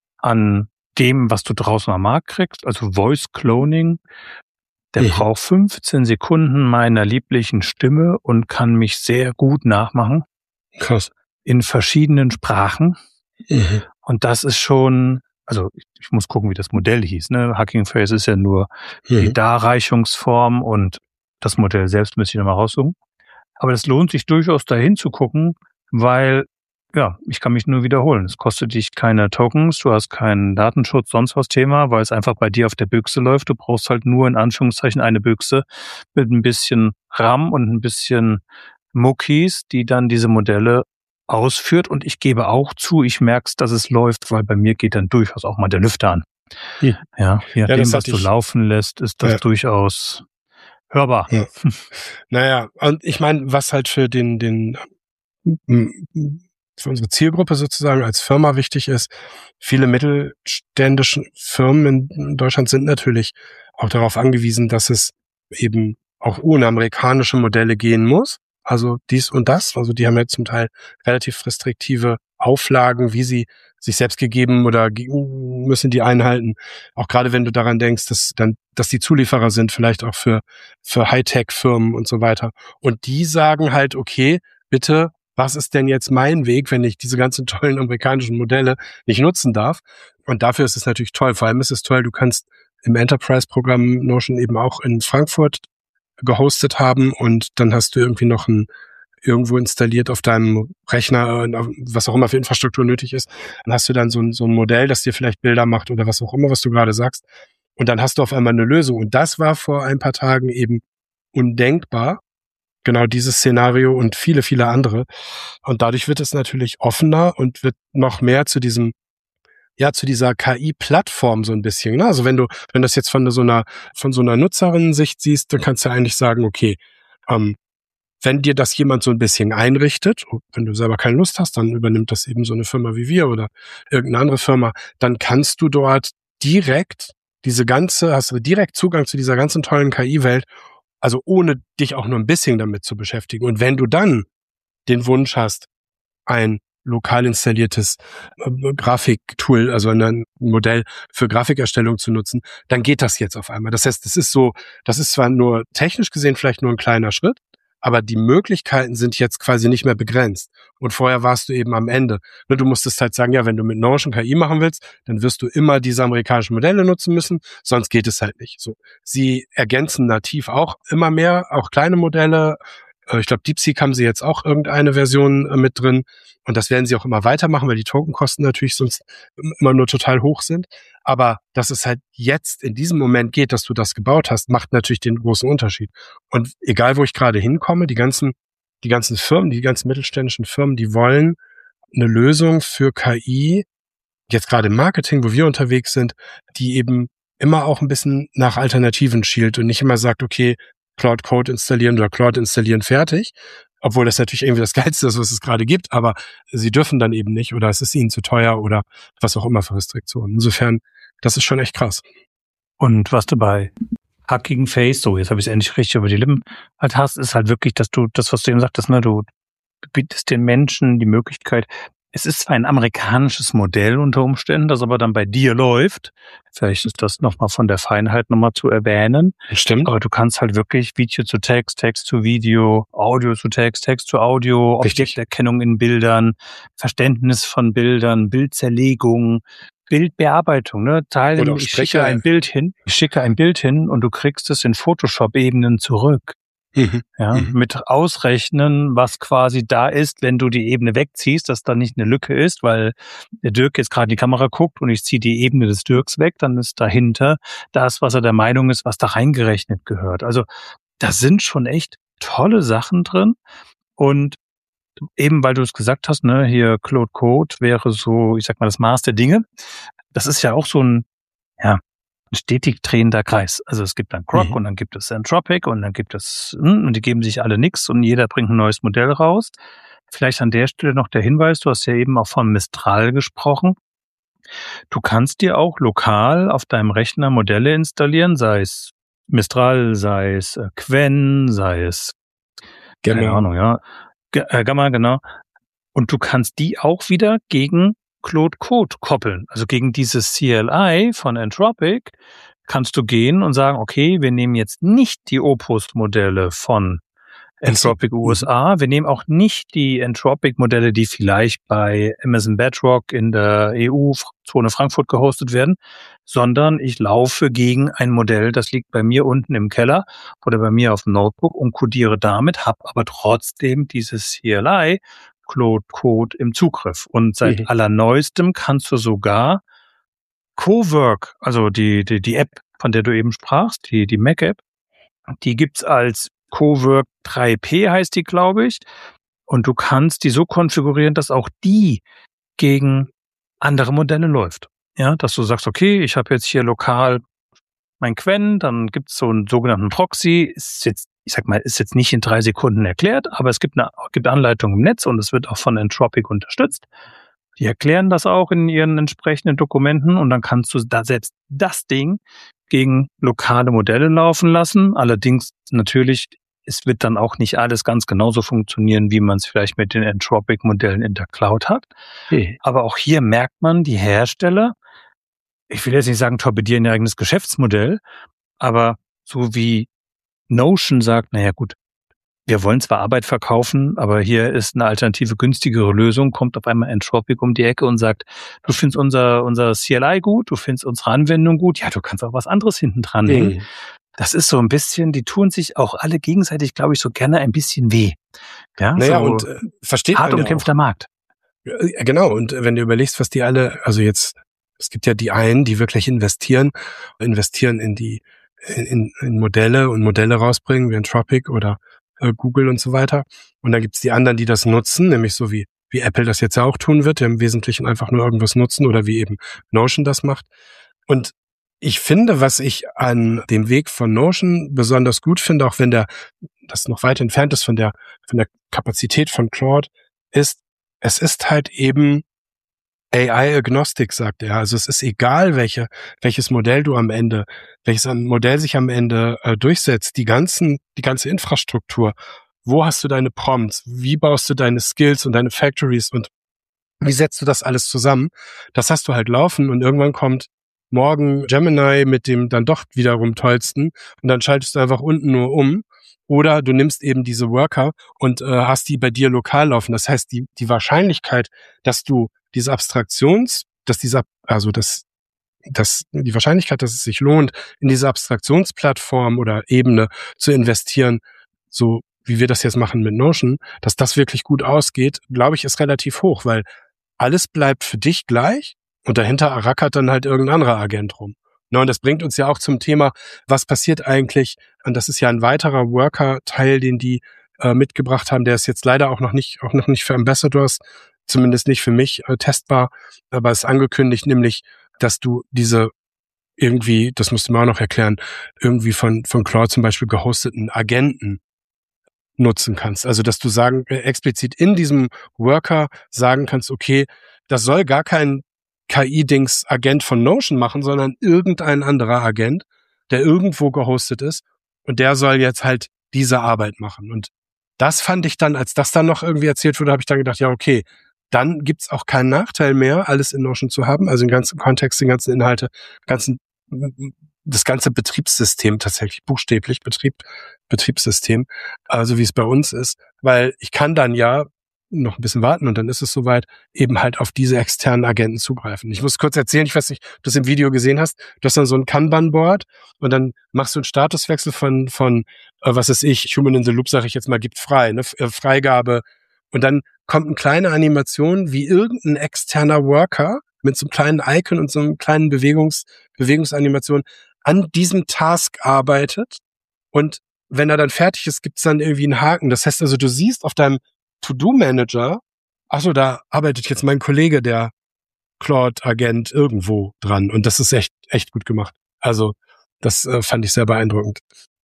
an dem, was du draußen am Markt kriegst. Also Voice Cloning, der mhm. braucht fünfzehn Sekunden meiner lieblichen Stimme und kann mich sehr gut nachmachen. Krass. In verschiedenen Sprachen. Mhm. Und das ist schon... Also ich muss gucken, wie das Modell hieß. Ne? Hugging Face ist ja nur mhm. die Darreichungsform und das Modell selbst müsste ich nochmal raussuchen. Aber es lohnt sich durchaus dahin zu gucken, weil, ja, ich kann mich nur wiederholen. Es kostet dich keine Tokens, du hast keinen Datenschutz, sonst was Thema, weil es einfach bei dir auf der Büchse läuft. Du brauchst halt nur in Anführungszeichen eine Büchse mit ein bisschen RAM und ein bisschen Muckis, die dann diese Modelle ausführt, und ich gebe auch zu, ich merke es, dass es läuft, weil bei mir geht dann durchaus auch mal der Lüfter an. Hm. Ja, je nachdem, ja, was du ich, laufen lässt, ist das ja. durchaus hörbar. Ja. Naja, und ich meine, was halt für den, den, für unsere Zielgruppe sozusagen als Firma wichtig ist, viele mittelständische Firmen in Deutschland sind natürlich auch darauf angewiesen, dass es eben auch ohne amerikanische Modelle gehen muss. Also dies und das, also die haben ja zum Teil relativ restriktive Auflagen, wie sie sich selbst gegeben oder müssen die einhalten. Auch gerade wenn du daran denkst, dass dann, dass die Zulieferer sind, vielleicht auch für für Hightech-Firmen und so weiter. Und die sagen halt, okay, bitte, was ist denn jetzt mein Weg, wenn ich diese ganzen tollen amerikanischen Modelle nicht nutzen darf? Und dafür ist es natürlich toll. Vor allem ist es toll, du kannst im Enterprise-Programm Notion eben auch in Frankfurt gehostet haben und dann hast du irgendwie noch ein irgendwo installiert auf deinem Rechner, was auch immer für Infrastruktur nötig ist. Dann hast du dann so ein, so ein Modell, das dir vielleicht Bilder macht oder was auch immer, was du gerade sagst. Und dann hast du auf einmal eine Lösung. Und das war vor ein paar Tagen eben undenkbar. Genau dieses Szenario und viele, viele andere. Und dadurch wird es natürlich offener und wird noch mehr zu diesem ja, zu dieser K I-Plattform so ein bisschen. Ne? Also wenn du, wenn das jetzt von so einer, von so einer Nutzerinnen-Sicht siehst, dann kannst du eigentlich sagen, okay, ähm, wenn dir das jemand so ein bisschen einrichtet, wenn du selber keine Lust hast, dann übernimmt das eben so eine Firma wie wir oder irgendeine andere Firma, dann kannst du dort direkt diese ganze, hast du direkt Zugang zu dieser ganzen tollen K I-Welt Also ohne dich auch nur ein bisschen damit zu beschäftigen. Und wenn du dann den Wunsch hast, ein lokal installiertes äh, Grafiktool, also ein Modell für Grafikerstellung zu nutzen, dann geht das jetzt auf einmal. Das heißt, das ist so, das ist zwar nur technisch gesehen vielleicht nur ein kleiner Schritt, aber die Möglichkeiten sind jetzt quasi nicht mehr begrenzt. Und vorher warst du eben am Ende. Du musstest halt sagen, ja, wenn du mit Notion K I machen willst, dann wirst du immer diese amerikanischen Modelle nutzen müssen, sonst geht es halt nicht. So, sie ergänzen nativ auch immer mehr, auch kleine Modelle. Ich glaube, DeepSeek haben sie jetzt auch irgendeine Version mit drin. Und das werden sie auch immer weitermachen, weil die Tokenkosten natürlich sonst immer nur total hoch sind. Aber dass es halt jetzt in diesem Moment geht, dass du das gebaut hast, macht natürlich den großen Unterschied. Und egal, wo ich gerade hinkomme, die ganzen, die ganzen Firmen, die ganzen mittelständischen Firmen, die wollen eine Lösung für K I, jetzt gerade im Marketing, wo wir unterwegs sind, die eben immer auch ein bisschen nach Alternativen schielt und nicht immer sagt, okay, Cloud Code installieren oder Cloud installieren, fertig. Obwohl das natürlich irgendwie das Geilste ist, was es gerade gibt, aber sie dürfen dann eben nicht oder es ist ihnen zu teuer oder was auch immer für Restriktionen. Insofern, das ist schon echt krass. Und was du bei Hugging Face, so jetzt habe ich es endlich richtig über die Lippen, halt hast, ist halt wirklich, dass du, das was du eben sagtest, ne, du bietest den Menschen die Möglichkeit, es ist zwar ein amerikanisches Modell unter Umständen, das aber dann bei dir läuft. Vielleicht ist das nochmal von der Feinheit nochmal zu erwähnen. Stimmt. Aber du kannst halt wirklich Video zu Text, Text zu Video, Audio zu Text, Text zu Audio, Objekterkennung in Bildern, Verständnis von Bildern, Bildzerlegung, Bildbearbeitung, ne? Teilen, ich schicke ein Bild hin, ich schicke ein Bild hin und du kriegst es in Photoshop-Ebenen zurück. Mhm. Ja, mhm. Mit ausrechnen, was quasi da ist, wenn du die Ebene wegziehst, dass da nicht eine Lücke ist, weil der Dirk jetzt gerade in die Kamera guckt und ich ziehe die Ebene des Dirks weg, dann ist dahinter das, was er der Meinung ist, was da reingerechnet gehört. Also da sind schon echt tolle Sachen drin und eben, weil du es gesagt hast, ne, hier Claude Code wäre so, ich sag mal, das Maß der Dinge. Das ist ja auch so ein, ja, ein stetig drehender Kreis. Also es gibt dann Grok mhm. und dann gibt es Anthropic und dann gibt es, und die geben sich alle nix und jeder bringt ein neues Modell raus. Vielleicht an der Stelle noch der Hinweis, du hast ja eben auch von Mistral gesprochen. Du kannst dir auch lokal auf deinem Rechner Modelle installieren, sei es Mistral, sei es äh, Qwen, sei es Gamma. Keine Ahnung, ja. G- äh, Gamma, genau. Und du kannst die auch wieder gegen Claude Code koppeln. Also gegen dieses C L I von Anthropic kannst du gehen und sagen, okay, wir nehmen jetzt nicht die Opus-Modelle von Anthropic U S A. Wir nehmen auch nicht die Anthropic-Modelle, die vielleicht bei Amazon Bedrock in der E U-Zone Frankfurt gehostet werden, sondern ich laufe gegen ein Modell, das liegt bei mir unten im Keller oder bei mir auf dem Notebook und codiere damit, habe aber trotzdem dieses C L I Claude Code im Zugriff. Und seit mhm. allerneuestem kannst du sogar Cowork, also die, die, die App, von der du eben sprachst, die, die Mac-App, die gibt's als Cowork drei P heißt die, glaube ich. Und du kannst die so konfigurieren, dass auch die gegen andere Modelle läuft. Ja, dass du sagst, okay, ich habe jetzt hier lokal mein Qwen, dann gibt's so einen sogenannten Proxy. Ist jetzt, ich sag mal, ist jetzt nicht in drei Sekunden erklärt, aber es gibt eine gibt Anleitungen im Netz und es wird auch von Anthropic unterstützt. Die erklären das auch in ihren entsprechenden Dokumenten und dann kannst du da selbst das Ding gegen lokale Modelle laufen lassen. Allerdings natürlich, es wird dann auch nicht alles ganz genauso funktionieren, wie man es vielleicht mit den Anthropic-Modellen in der Cloud hat. Okay. Aber auch hier merkt man, die Hersteller, ich will jetzt nicht sagen, torpedieren ihr eigenes Geschäftsmodell, aber so wie Notion sagt, naja gut, wir wollen zwar Arbeit verkaufen, aber hier ist eine alternative, günstigere Lösung, kommt auf einmal Anthropic um die Ecke und sagt, du findest unser unser C L I gut, du findest unsere Anwendung gut, ja, du kannst auch was anderes hinten dran hängen. Mhm. Das ist so ein bisschen, die tun sich auch alle gegenseitig, glaube ich, so gerne ein bisschen weh. Ja, naja, so und äh, versteht hart man umkämpfter ja Markt. Ja, genau, und wenn du überlegst, was die alle, also jetzt, es gibt ja die einen, die wirklich investieren, investieren in die in, in Modelle und Modelle rausbringen, wie Anthropic oder äh, Google und so weiter. Und dann gibt's die anderen, die das nutzen, nämlich so wie wie Apple das jetzt ja auch tun wird, die im Wesentlichen einfach nur irgendwas nutzen oder wie eben Notion das macht. Und ich finde, was ich an dem Weg von Notion besonders gut finde, auch wenn der das noch weit entfernt ist von der von der Kapazität von Claude, ist, es ist halt eben A I-Agnostic, sagt er. Also es ist egal, welche, welches Modell du am Ende, welches Modell sich am Ende äh, durchsetzt. Die ganzen, die ganze Infrastruktur. Wo hast du deine Prompts? Wie baust du deine Skills und deine Factories und wie setzt du das alles zusammen? Das hast du halt laufen und irgendwann kommt morgen Gemini mit dem dann doch wiederum tollsten und dann schaltest du einfach unten nur um. Oder du nimmst eben diese Worker und äh, hast die bei dir lokal laufen. Das heißt, die, die Wahrscheinlichkeit, dass du diese Abstraktions, dass dieser, also das, das, die Wahrscheinlichkeit, dass es sich lohnt, in diese Abstraktionsplattform oder Ebene zu investieren, so wie wir das jetzt machen mit Notion, dass das wirklich gut ausgeht, glaube ich, ist relativ hoch, weil alles bleibt für dich gleich und dahinter rackert dann halt irgendein anderer Agent rum. Na, und das bringt uns ja auch zum Thema, was passiert eigentlich, und das ist ja ein weiterer Worker-Teil, den die äh, mitgebracht haben, der ist jetzt leider auch noch nicht, auch noch nicht für Ambassadors, zumindest nicht für mich äh, testbar, aber es ist angekündigt, nämlich, dass du diese irgendwie, das musst du mir auch noch erklären, irgendwie von, von Claude zum Beispiel gehosteten Agenten nutzen kannst. Also, dass du sagen, äh, explizit in diesem Worker sagen kannst, okay, das soll gar kein K I-Dings-Agent von Notion machen, sondern irgendein anderer Agent, der irgendwo gehostet ist und der soll jetzt halt diese Arbeit machen. Und das fand ich dann, als das dann noch irgendwie erzählt wurde, habe ich dann gedacht, ja, okay, dann gibt's auch keinen Nachteil mehr, alles in Notion zu haben, also den ganzen Kontext, den ganzen Inhalte, ganzen, das ganze Betriebssystem tatsächlich, buchstäblich Betrieb, Betriebssystem, also wie es bei uns ist, weil ich kann dann ja noch ein bisschen warten und dann ist es soweit, eben halt auf diese externen Agenten zugreifen. Ich muss kurz erzählen, ich weiß nicht, ob du das im Video gesehen hast, du hast dann so ein Kanban-Board und dann machst du einen Statuswechsel von, von äh, was weiß ich, Human in the Loop, sage ich jetzt mal, gibt frei, ne? F- äh, Freigabe und dann kommt eine kleine Animation, wie irgendein externer Worker mit so einem kleinen Icon und so einem kleinen Bewegungs, Bewegungsanimation an diesem Task arbeitet und wenn er dann fertig ist, gibt's dann irgendwie einen Haken. Das heißt also, du siehst auf deinem To-Do-Manager, ach so, da arbeitet jetzt mein Kollege, der Claude-Agent, irgendwo dran. Und das ist echt, echt gut gemacht. Also, das äh, fand ich sehr beeindruckend.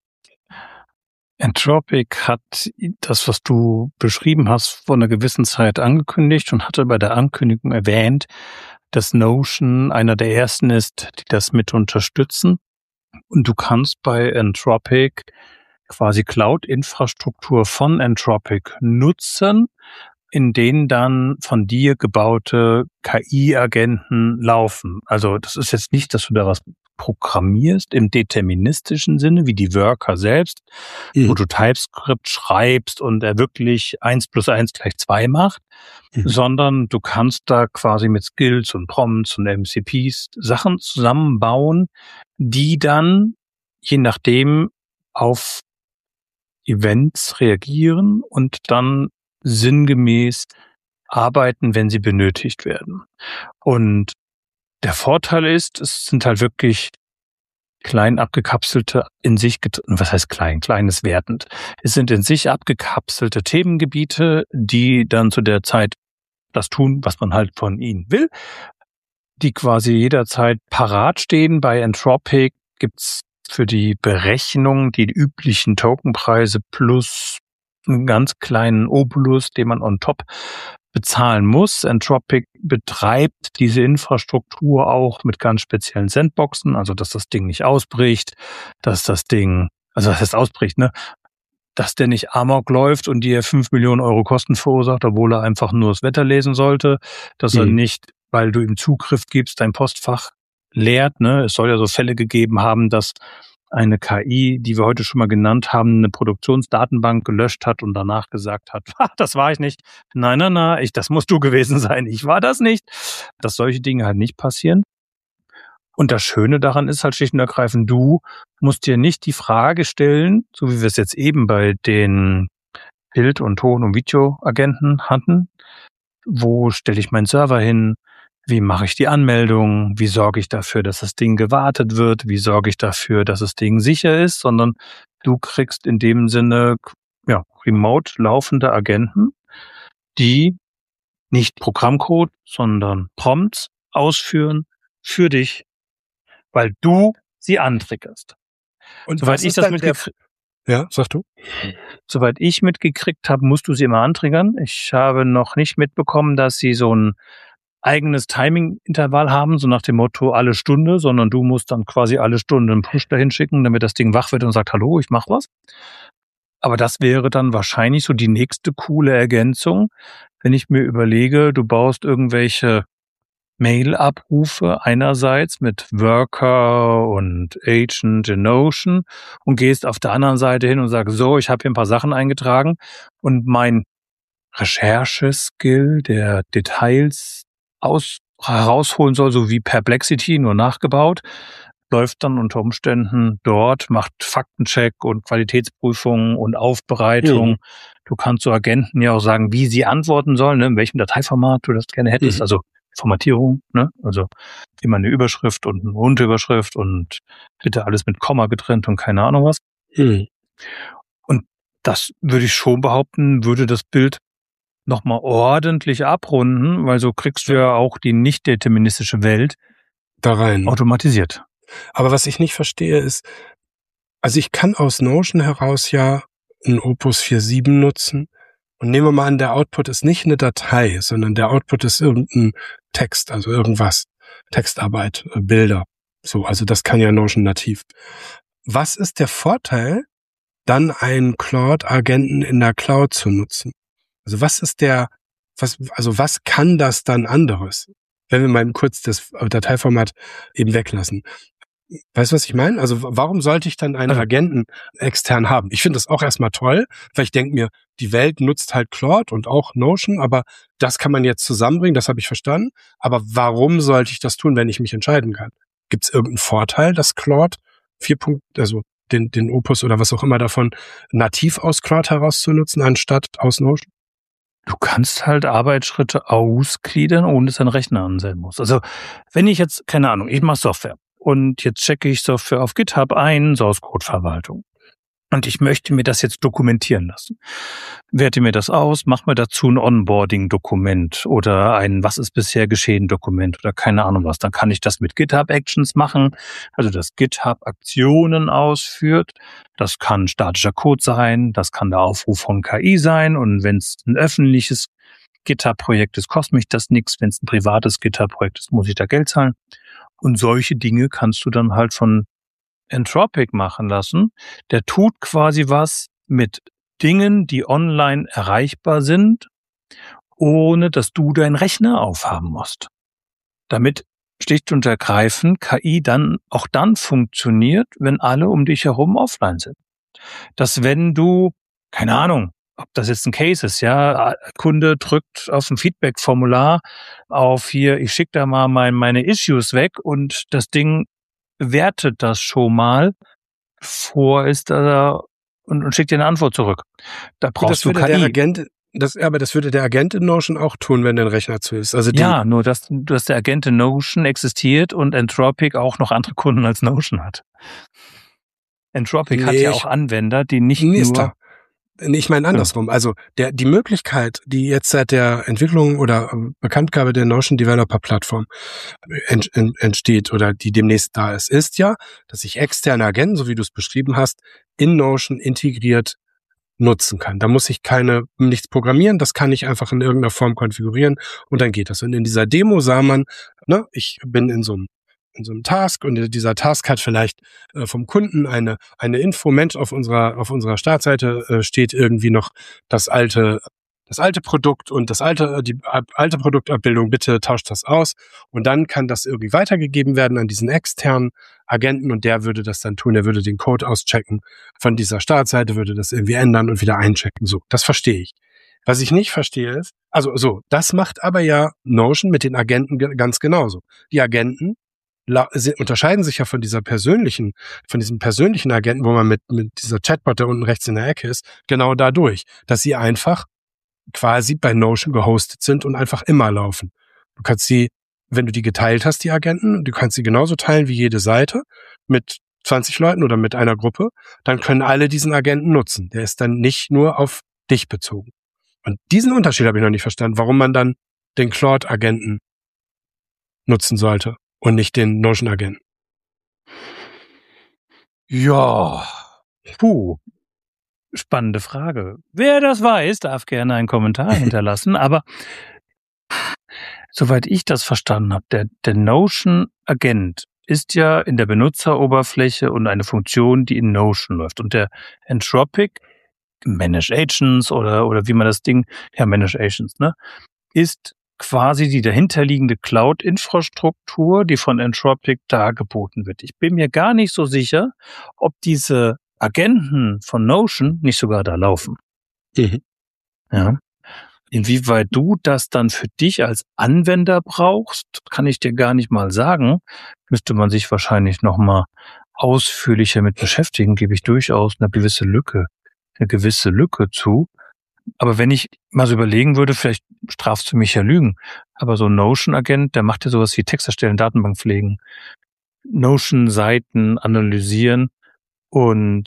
Anthropic hat das, was du beschrieben hast, vor einer gewissen Zeit angekündigt und hatte bei der Ankündigung erwähnt, dass Notion einer der ersten ist, die das mit unterstützen. Und du kannst bei Anthropic quasi Cloud-Infrastruktur von Anthropic nutzen, in denen dann von dir gebaute K I-Agenten laufen. Also das ist jetzt nicht, dass du da was programmierst im deterministischen Sinne, wie die Worker selbst, mhm. wo du TypeScript schreibst und er wirklich eins plus eins gleich zwei macht, mhm. sondern du kannst da quasi mit Skills und Prompts und M C Ps Sachen zusammenbauen, die dann, je nachdem, auf Events reagieren und dann sinngemäß arbeiten, wenn sie benötigt werden. Und der Vorteil ist, es sind halt wirklich klein abgekapselte, in sich, was heißt klein? Klein ist wertend. Es sind in sich abgekapselte Themengebiete, die dann zu der Zeit das tun, was man halt von ihnen will, die quasi jederzeit parat stehen. Bei Anthropic gibt's für die Berechnung die üblichen Tokenpreise plus einen ganz kleinen Obolus, den man on top bezahlen muss. Anthropic betreibt diese Infrastruktur auch mit ganz speziellen Sandboxen, also dass das Ding nicht ausbricht, dass das Ding, also das heißt ausbricht, ne, dass der nicht amok läuft und dir fünf Millionen Euro Kosten verursacht, obwohl er einfach nur das Wetter lesen sollte, dass mhm. er nicht, weil du ihm Zugriff gibst, dein Postfach leert, ne. Es soll ja so Fälle gegeben haben, dass eine K I, die wir heute schon mal genannt haben, eine Produktionsdatenbank gelöscht hat und danach gesagt hat, das war ich nicht. Nein, nein, nein, ich, das musst du gewesen sein. Ich war das nicht. Dass solche Dinge halt nicht passieren. Und das Schöne daran ist halt schlicht und ergreifend, du musst dir nicht die Frage stellen, so wie wir es jetzt eben bei den Bild- und Ton- und Videoagenten hatten, wo stelle ich meinen Server hin? Wie mache ich die Anmeldung? Wie sorge ich dafür, dass das Ding gewartet wird? Wie sorge ich dafür, dass das Ding sicher ist? Sondern du kriegst in dem Sinne ja remote laufende Agenten, die nicht Programmcode, sondern Prompts ausführen für dich, weil du sie antriggerst. Und soweit ich das mitgekriegt, ja, sag du. Soweit ich mitgekriegt habe, musst du sie immer antriggern. Ich habe noch nicht mitbekommen, dass sie so ein eigenes Timing-Intervall haben, so nach dem Motto alle Stunde, sondern du musst dann quasi alle Stunde einen Push dahin schicken, damit das Ding wach wird und sagt, hallo, ich mach was. Aber das wäre dann wahrscheinlich so die nächste coole Ergänzung, wenn ich mir überlege, du baust irgendwelche Mail-Abrufe einerseits mit Worker und Agent in Notion und gehst auf der anderen Seite hin und sagst, so, ich habe hier ein paar Sachen eingetragen und mein Rechercheskill, der Details aus, herausholen soll, so wie Perplexity, nur nachgebaut, läuft dann unter Umständen dort, macht Faktencheck und Qualitätsprüfung und Aufbereitung. Mhm. Du kannst so Agenten ja auch sagen, wie sie antworten sollen, ne, in welchem Dateiformat du das gerne hättest, mhm. also Formatierung, ne, also immer eine Überschrift und eine Unterüberschrift und bitte alles mit Komma getrennt und keine Ahnung was. Mhm. Und das würde ich schon behaupten, würde das Bild nochmal ordentlich abrunden, weil so kriegst du ja auch die nicht deterministische Welt da rein automatisiert. Aber was ich nicht verstehe ist, also ich kann aus Notion heraus ja ein Opus vier Punkt sieben nutzen und nehmen wir mal an, der Output ist nicht eine Datei, sondern der Output ist irgendein Text, also irgendwas, Textarbeit, Bilder. So, also das kann ja Notion nativ. Was ist der Vorteil, dann einen Claude-Agenten in der Cloud zu nutzen? Also was ist der, was, also was kann das dann anderes? Wenn wir mal kurz das Dateiformat eben weglassen. Weißt du, was ich meine? Also warum sollte ich dann einen Agenten extern haben? Ich finde das auch erstmal toll, weil ich denke mir, die Welt nutzt halt Claude und auch Notion, aber das kann man jetzt zusammenbringen, das habe ich verstanden. Aber warum sollte ich das tun, wenn ich mich entscheiden kann? Gibt es irgendeinen Vorteil, dass Claude vier Punkt, also den, den Opus oder was auch immer davon nativ aus Claude heraus zu nutzen, anstatt aus Notion? Du kannst halt Arbeitsschritte ausgliedern, ohne dass dein Rechner an sein muss. Also wenn ich jetzt, keine Ahnung, ich mache Software und jetzt checke ich Software auf GitHub ein, Source-Code-Verwaltung. Und ich möchte mir das jetzt dokumentieren lassen. Werte mir das aus, mach mir dazu ein Onboarding-Dokument oder ein Was ist bisher geschehen Dokument oder keine Ahnung was. Dann kann ich das mit GitHub-Actions machen, also dass GitHub Aktionen ausführt. Das kann statischer Code sein, das kann der Aufruf von K I sein. Und wenn es ein öffentliches GitHub-Projekt ist, kostet mich das nichts. Wenn es ein privates GitHub-Projekt ist, muss ich da Geld zahlen. Und solche Dinge kannst du dann halt von Anthropic machen lassen. Der tut quasi was mit Dingen, die online erreichbar sind, ohne dass du deinen Rechner aufhaben musst. Damit schlicht und ergreifend K I dann auch dann funktioniert, wenn alle um dich herum offline sind. Dass wenn du, keine Ahnung, ob das jetzt ein Case ist, ja, Kunde drückt auf ein Feedback-Formular auf hier, ich schicke da mal mein, meine Issues weg und das Ding wertet das schon mal, bevor es da und, und schickt dir eine Antwort zurück. Da brauchst Gut, das du K I. Der Agent, das, aber das würde der Agent in Notion auch tun, wenn dein Rechner zu ist. Also die, ja, nur dass, dass der Agent in Notion existiert und Anthropic auch noch andere Kunden als Notion hat. Anthropic nee, hat ja auch Anwender, die nicht nee, nur... Ich meine andersrum. Also der die Möglichkeit, die jetzt seit der Entwicklung oder Bekanntgabe der Notion Developer Plattform ent, ent, entsteht oder die demnächst da ist, ist ja, dass ich externe Agenten, so wie du es beschrieben hast, in Notion integriert nutzen kann. Da muss ich keine nichts programmieren, das kann ich einfach in irgendeiner Form konfigurieren und dann geht das. Und in dieser Demo sah man, ne, ich bin in so einem in so einem Task und dieser Task hat vielleicht äh, vom Kunden eine eine Info, Mensch, auf unserer auf unserer Startseite äh, steht irgendwie noch das alte das alte Produkt und das alte die alte Produktabbildung, bitte tauscht das aus und dann kann das irgendwie weitergegeben werden an diesen externen Agenten und der würde das dann tun, der würde den Code auschecken von dieser Startseite, würde das irgendwie ändern und wieder einchecken. So, das verstehe ich. Was ich nicht verstehe ist, also so, das macht aber ja Notion mit den Agenten ge- ganz genauso. Die Agenten unterscheiden sich ja von dieser persönlichen, von diesem persönlichen Agenten, wo man mit, mit dieser Chatbot da unten rechts in der Ecke ist, genau dadurch, dass sie einfach quasi bei Notion gehostet sind und einfach immer laufen. Du kannst sie, wenn du die geteilt hast, die Agenten, du kannst sie genauso teilen wie jede Seite mit zwanzig Leuten oder mit einer Gruppe, dann können alle diesen Agenten nutzen. Der ist dann nicht nur auf dich bezogen. Und diesen Unterschied habe ich noch nicht verstanden, warum man dann den Claude-Agenten nutzen sollte. Und nicht den Notion-Agenten. Ja, puh, spannende Frage. Wer das weiß, darf gerne einen Kommentar hinterlassen, aber soweit ich das verstanden habe, der, der Notion-Agent ist ja in der Benutzeroberfläche und eine Funktion, die in Notion läuft. Und der Entropic Manage Agents oder, oder wie man das Ding, ja, Manage Agents, ne, ist quasi die dahinterliegende Cloud-Infrastruktur, die von Entropic dargeboten wird. Ich bin mir gar nicht so sicher, ob diese Agenten von Notion nicht sogar da laufen. Mhm. Ja. Inwieweit du das dann für dich als Anwender brauchst, kann ich dir gar nicht mal sagen. Müsste man sich wahrscheinlich noch mal ausführlicher mit beschäftigen, gebe ich durchaus eine gewisse Lücke, eine gewisse Lücke zu. Aber wenn ich mal so überlegen würde, vielleicht strafst du mich ja Lügen, aber so ein Notion-Agent, der macht ja sowas wie Text erstellen, Datenbank pflegen, Notion-Seiten analysieren und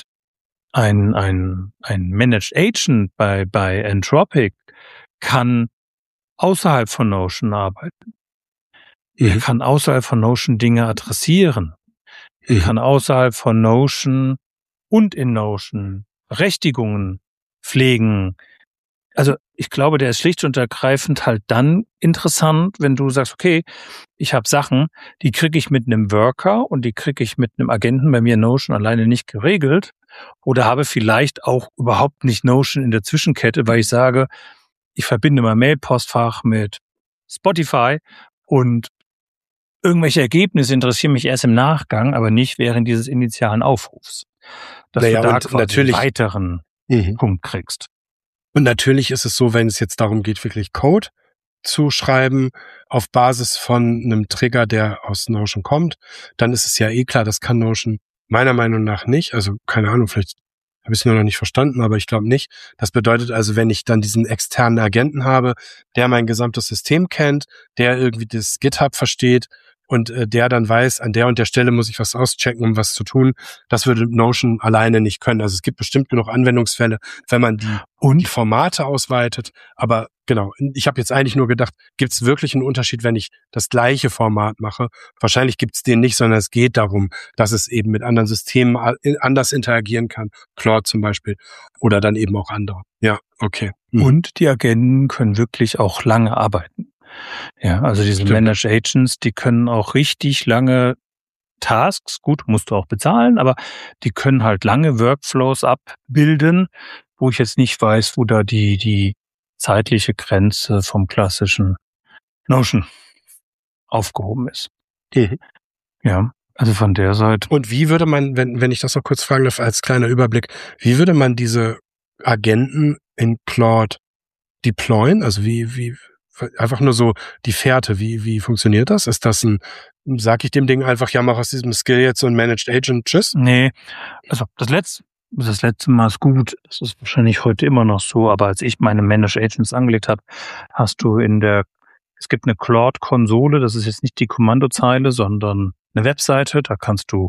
ein, ein, ein Managed Agent bei, bei Entropic kann außerhalb von Notion arbeiten. Mhm. Er kann außerhalb von Notion Dinge adressieren. Er Mhm. kann außerhalb von Notion und in Notion Berechtigungen pflegen. Also ich glaube, der ist schlicht und ergreifend halt dann interessant, wenn du sagst, okay, ich habe Sachen, die kriege ich mit einem Worker und die kriege ich mit einem Agenten bei mir in Notion alleine nicht geregelt oder habe vielleicht auch überhaupt nicht Notion in der Zwischenkette, weil ich sage, ich verbinde mein Mail-Postfach mit Spotify und irgendwelche Ergebnisse interessieren mich erst im Nachgang, aber nicht während dieses initialen Aufrufs. Dass Naja, du da und quasi natürlich- einen weiteren Mhm. Punkt kriegst. Und natürlich ist es so, wenn es jetzt darum geht, wirklich Code zu schreiben auf Basis von einem Trigger, der aus Notion kommt, dann ist es ja eh klar, das kann Notion meiner Meinung nach nicht. Also keine Ahnung, vielleicht habe ich es nur noch nicht verstanden, aber ich glaube nicht. Das bedeutet also, wenn ich dann diesen externen Agenten habe, der mein gesamtes System kennt, der irgendwie das GitHub versteht und äh, der dann weiß, an der und der Stelle muss ich was auschecken, um was zu tun, das würde Notion alleine nicht können. Also es gibt bestimmt genug Anwendungsfälle, wenn man die, die Und Formate ausweitet. Aber genau, ich habe jetzt eigentlich nur gedacht, gibt es wirklich einen Unterschied, wenn ich das gleiche Format mache? Wahrscheinlich gibt es den nicht, sondern es geht darum, dass es eben mit anderen Systemen a- anders interagieren kann. Claude zum Beispiel oder dann eben auch andere. Ja, okay. Mhm. Und die Agenten können wirklich auch lange arbeiten. Ja, also diese Stimmt. Managed Agents, die können auch richtig lange Tasks, gut, musst du auch bezahlen, aber die können halt lange Workflows abbilden, wo ich jetzt nicht weiß, wo da die, die zeitliche Grenze vom klassischen Notion aufgehoben ist. Mhm. Ja, also von der Seite. Und wie würde man, wenn, wenn ich das noch kurz fragen darf, als kleiner Überblick, wie würde man diese Agenten in Claude deployen? Also wie, wie, einfach nur so die Fährte, wie, wie funktioniert das? Ist das ein, sag ich dem Ding einfach, ja, mach aus diesem Skill jetzt so ein Managed Agent, tschüss? Nee, also das letzte, das letzte Mal ist gut, das ist wahrscheinlich heute immer noch so, aber als ich meine Managed Agents angelegt habe, hast du in der, es gibt eine Claude-Konsole, das ist jetzt nicht die Kommandozeile, sondern eine Webseite, da kannst du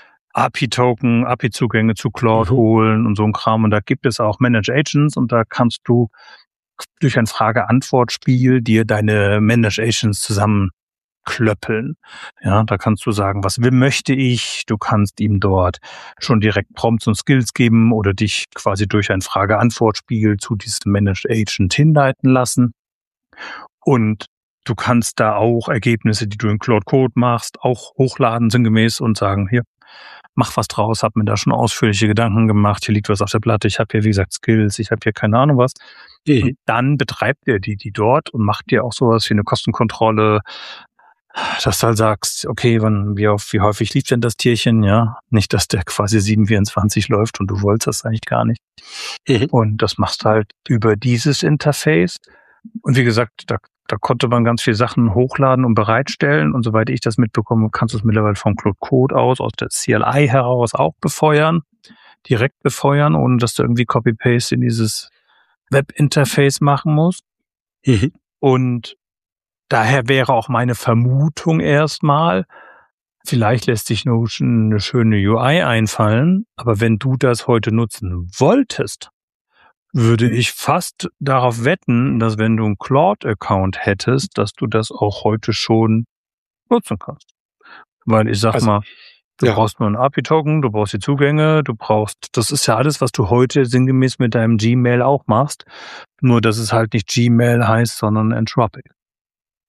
A P I-Token, A P I-Zugänge zu Claude Mhm. holen und so ein Kram und da gibt es auch Managed Agents und da kannst du durch ein Frage-Antwort-Spiel dir deine Managed Agents zusammenklöppeln. Ja, da kannst du sagen, was will, möchte ich? Du kannst ihm dort schon direkt Prompts und Skills geben oder dich quasi durch ein Frage-Antwort-Spiel zu diesem Managed Agent hinleiten lassen. Und du kannst da auch Ergebnisse, die du in Claude Code machst, auch hochladen sinngemäß und sagen, hier, mach was draus, hab mir da schon ausführliche Gedanken gemacht, hier liegt was auf der Platte, ich habe hier, wie gesagt, Skills, ich habe hier keine Ahnung was. Mhm. Und dann betreibt er die, die dort und macht dir auch sowas wie eine Kostenkontrolle, dass du halt sagst, okay, wann, wie, auf, wie häufig lief denn das Tierchen, ja? Nicht, dass der quasi sieben vierundzwanzig läuft und du wolltest das eigentlich gar nicht. Mhm. Und das machst du halt über dieses Interface. Und wie gesagt, da, da konnte man ganz viele Sachen hochladen und bereitstellen. Und soweit ich das mitbekomme, kannst du es mittlerweile vom Claude Code aus, aus der C L I heraus auch befeuern, direkt befeuern, ohne dass du irgendwie Copy-Paste in dieses Web-Interface machen musst. Mhm. Und daher wäre auch meine Vermutung erstmal, vielleicht lässt sich Notion eine schöne U I einfallen, aber wenn du das heute nutzen wolltest, würde ich fast darauf wetten, dass wenn du einen Claude-Account hättest, dass du das auch heute schon nutzen kannst. Weil ich sag Also, mal, du ja. brauchst nur einen A P I-Token, du brauchst die Zugänge, du brauchst, das ist ja alles, was du heute sinngemäß mit deinem Gmail auch machst, nur dass es halt nicht Gmail heißt, sondern Entropic.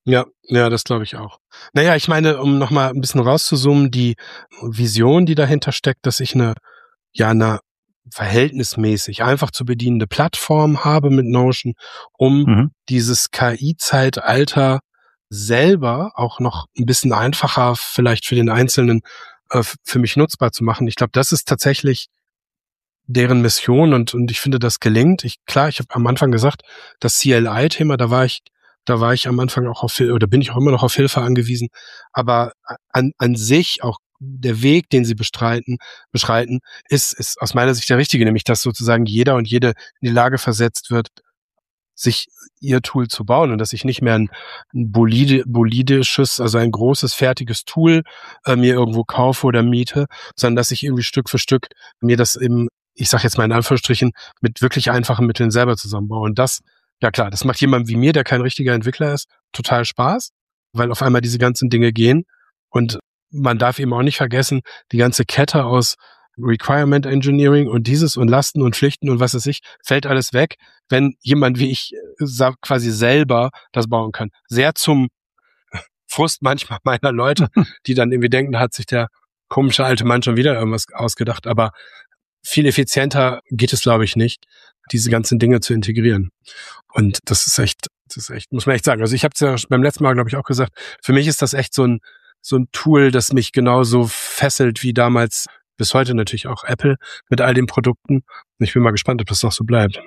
Ja, ja, das glaube ich auch. Naja, ich meine, um nochmal ein bisschen rauszuzoomen, die Vision, die dahinter steckt, dass ich eine, ja, eine verhältnismäßig einfach zu bedienende Plattform habe mit Notion, um mhm. dieses K I-Zeitalter selber auch noch ein bisschen einfacher vielleicht für den Einzelnen äh, für mich nutzbar zu machen. Ich glaube, das ist tatsächlich deren Mission und und ich finde, das gelingt. Ich klar, ich habe am Anfang gesagt, das C L I-Thema, da war ich da war ich am Anfang auch auf oder bin ich auch immer noch auf Hilfe angewiesen, aber an an sich auch der Weg, den sie bestreiten, beschreiten, ist ist aus meiner Sicht der richtige, nämlich dass sozusagen jeder und jede in die Lage versetzt wird, sich ihr Tool zu bauen und dass ich nicht mehr ein, ein bolide, bolidisches, also ein großes, fertiges Tool äh, mir irgendwo kaufe oder miete, sondern dass ich irgendwie Stück für Stück mir das eben, ich sage jetzt mal in Anführungsstrichen, mit wirklich einfachen Mitteln selber zusammenbaue. Und das, ja klar, das macht jemand wie mir, der kein richtiger Entwickler ist, total Spaß, weil auf einmal diese ganzen Dinge gehen. Und man darf eben auch nicht vergessen, die ganze Kette aus Requirement Engineering und dieses und Lasten und Pflichten und was weiß ich, fällt alles weg, wenn jemand wie ich quasi selber das bauen kann. Sehr zum Frust manchmal meiner Leute, die dann irgendwie denken, da hat sich der komische alte Mann schon wieder irgendwas ausgedacht, aber viel effizienter geht es, glaube ich, nicht, diese ganzen Dinge zu integrieren. Und das ist echt, das ist echt, muss man echt sagen. Also ich habe es ja beim letzten Mal, glaube ich, auch gesagt, für mich ist das echt so ein so ein Tool, das mich genauso fesselt wie damals bis heute natürlich auch Apple mit all den Produkten. Ich bin mal gespannt, ob das noch so bleibt.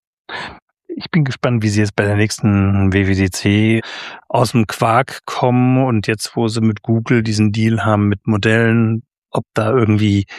Ich bin gespannt, wie sie jetzt bei der nächsten W W D C aus dem Quark kommen und jetzt, wo sie mit Google diesen Deal haben mit Modellen, ob da irgendwie,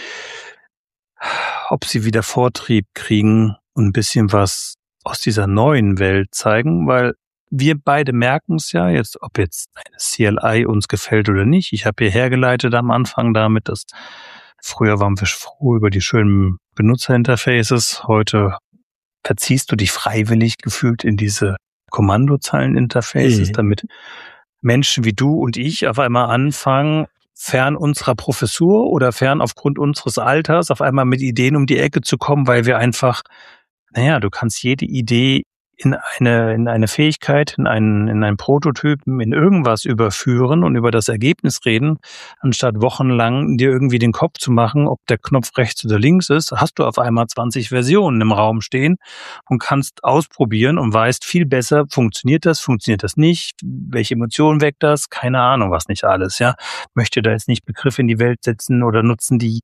ob sie wieder Vortrieb kriegen und ein bisschen was aus dieser neuen Welt zeigen, weil wir beide merken es ja jetzt, ob jetzt eine C L I uns gefällt oder nicht. Ich habe hier hergeleitet am Anfang damit, dass früher waren wir froh über die schönen Benutzerinterfaces. Heute verziehst du dich freiwillig gefühlt in diese Kommandozeilen-Interfaces, mhm. damit Menschen wie du und ich auf einmal anfangen, fern unserer Professur oder fern aufgrund unseres Alters auf einmal mit Ideen um die Ecke zu kommen, weil wir einfach, naja, du kannst jede Idee in eine, in eine Fähigkeit, in einen, in einen Prototypen, in irgendwas überführen und über das Ergebnis reden, anstatt wochenlang dir irgendwie den Kopf zu machen, ob der Knopf rechts oder links ist, hast du auf einmal zwanzig Versionen im Raum stehen und kannst ausprobieren und weißt viel besser, funktioniert das, funktioniert das nicht, welche Emotionen weckt das, keine Ahnung, was nicht alles, ja. Möchte da jetzt nicht Begriffe in die Welt setzen oder nutzen, die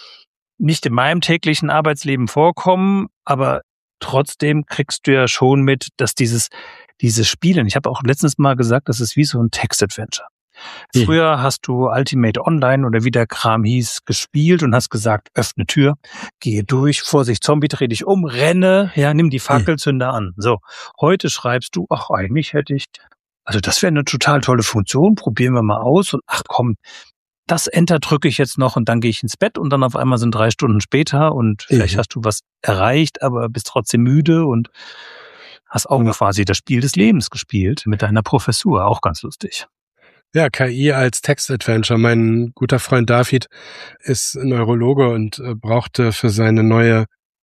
nicht in meinem täglichen Arbeitsleben vorkommen, aber trotzdem kriegst du ja schon mit, dass dieses dieses Spielen, ich habe auch letztens mal gesagt, das ist wie so ein Text-Adventure. Mhm. Früher hast du Ultimate Online oder wie der Kram hieß, gespielt und hast gesagt, öffne Tür, gehe durch, Vorsicht, Zombie, dreh dich um, renne, ja, nimm die Fackelzünder mhm. an. So, heute schreibst du, ach, eigentlich hätte ich, also das wäre eine total tolle Funktion, probieren wir mal aus und ach komm, das Enter drücke ich jetzt noch und dann gehe ich ins Bett und dann auf einmal sind drei Stunden später und vielleicht mhm. hast du was erreicht, aber bist trotzdem müde und hast auch ja. quasi das Spiel des Lebens gespielt mit deiner Professur. Auch ganz lustig. Ja, K I als Text-Adventure. Mein guter Freund David ist Neurologe und äh, brauchte für seine neue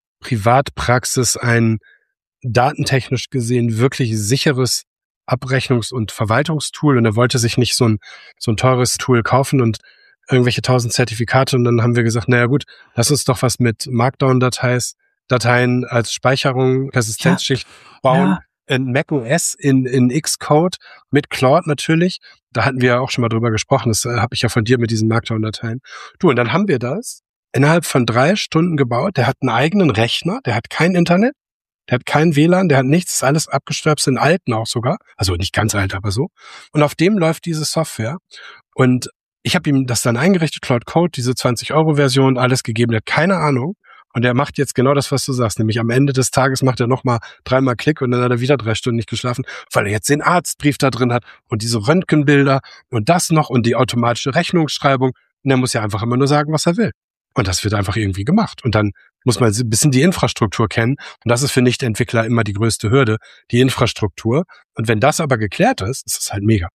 Privatpraxis ein datentechnisch gesehen wirklich sicheres Abrechnungs- und Verwaltungstool und er wollte sich nicht so ein so ein teures Tool kaufen und irgendwelche tausend Zertifikate und dann haben wir gesagt, naja gut, lass uns doch was mit Markdown-Dateien Dateien als Speicherung, Persistenzschicht ja. bauen. Ja. In macOS, in, in Xcode, mit Claude natürlich. Da hatten wir ja auch schon mal drüber gesprochen. Das äh, habe ich ja von dir mit diesen Markdown-Dateien. Du, und dann haben wir das innerhalb von drei Stunden gebaut. Der hat einen eigenen Rechner, der hat kein Internet, der hat kein W L A N, der hat nichts, ist alles abgestürzt, in alten auch sogar. Also nicht ganz alt, aber so. Und auf dem läuft diese Software. Und ich habe ihm das dann eingerichtet, Claude Code, diese zwanzig Euro Version, alles gegeben. Der hat keine Ahnung. Und er macht jetzt genau das, was du sagst. Nämlich am Ende des Tages macht er nochmal dreimal Klick und dann hat er wieder drei Stunden nicht geschlafen, weil er jetzt den Arztbrief da drin hat und diese Röntgenbilder und das noch und die automatische Rechnungsschreibung. Und er muss ja einfach immer nur sagen, was er will. Und das wird einfach irgendwie gemacht. Und dann muss man ein bisschen die Infrastruktur kennen. Und das ist für Nicht-Entwickler immer die größte Hürde, die Infrastruktur. Und wenn das aber geklärt ist, ist es halt mega.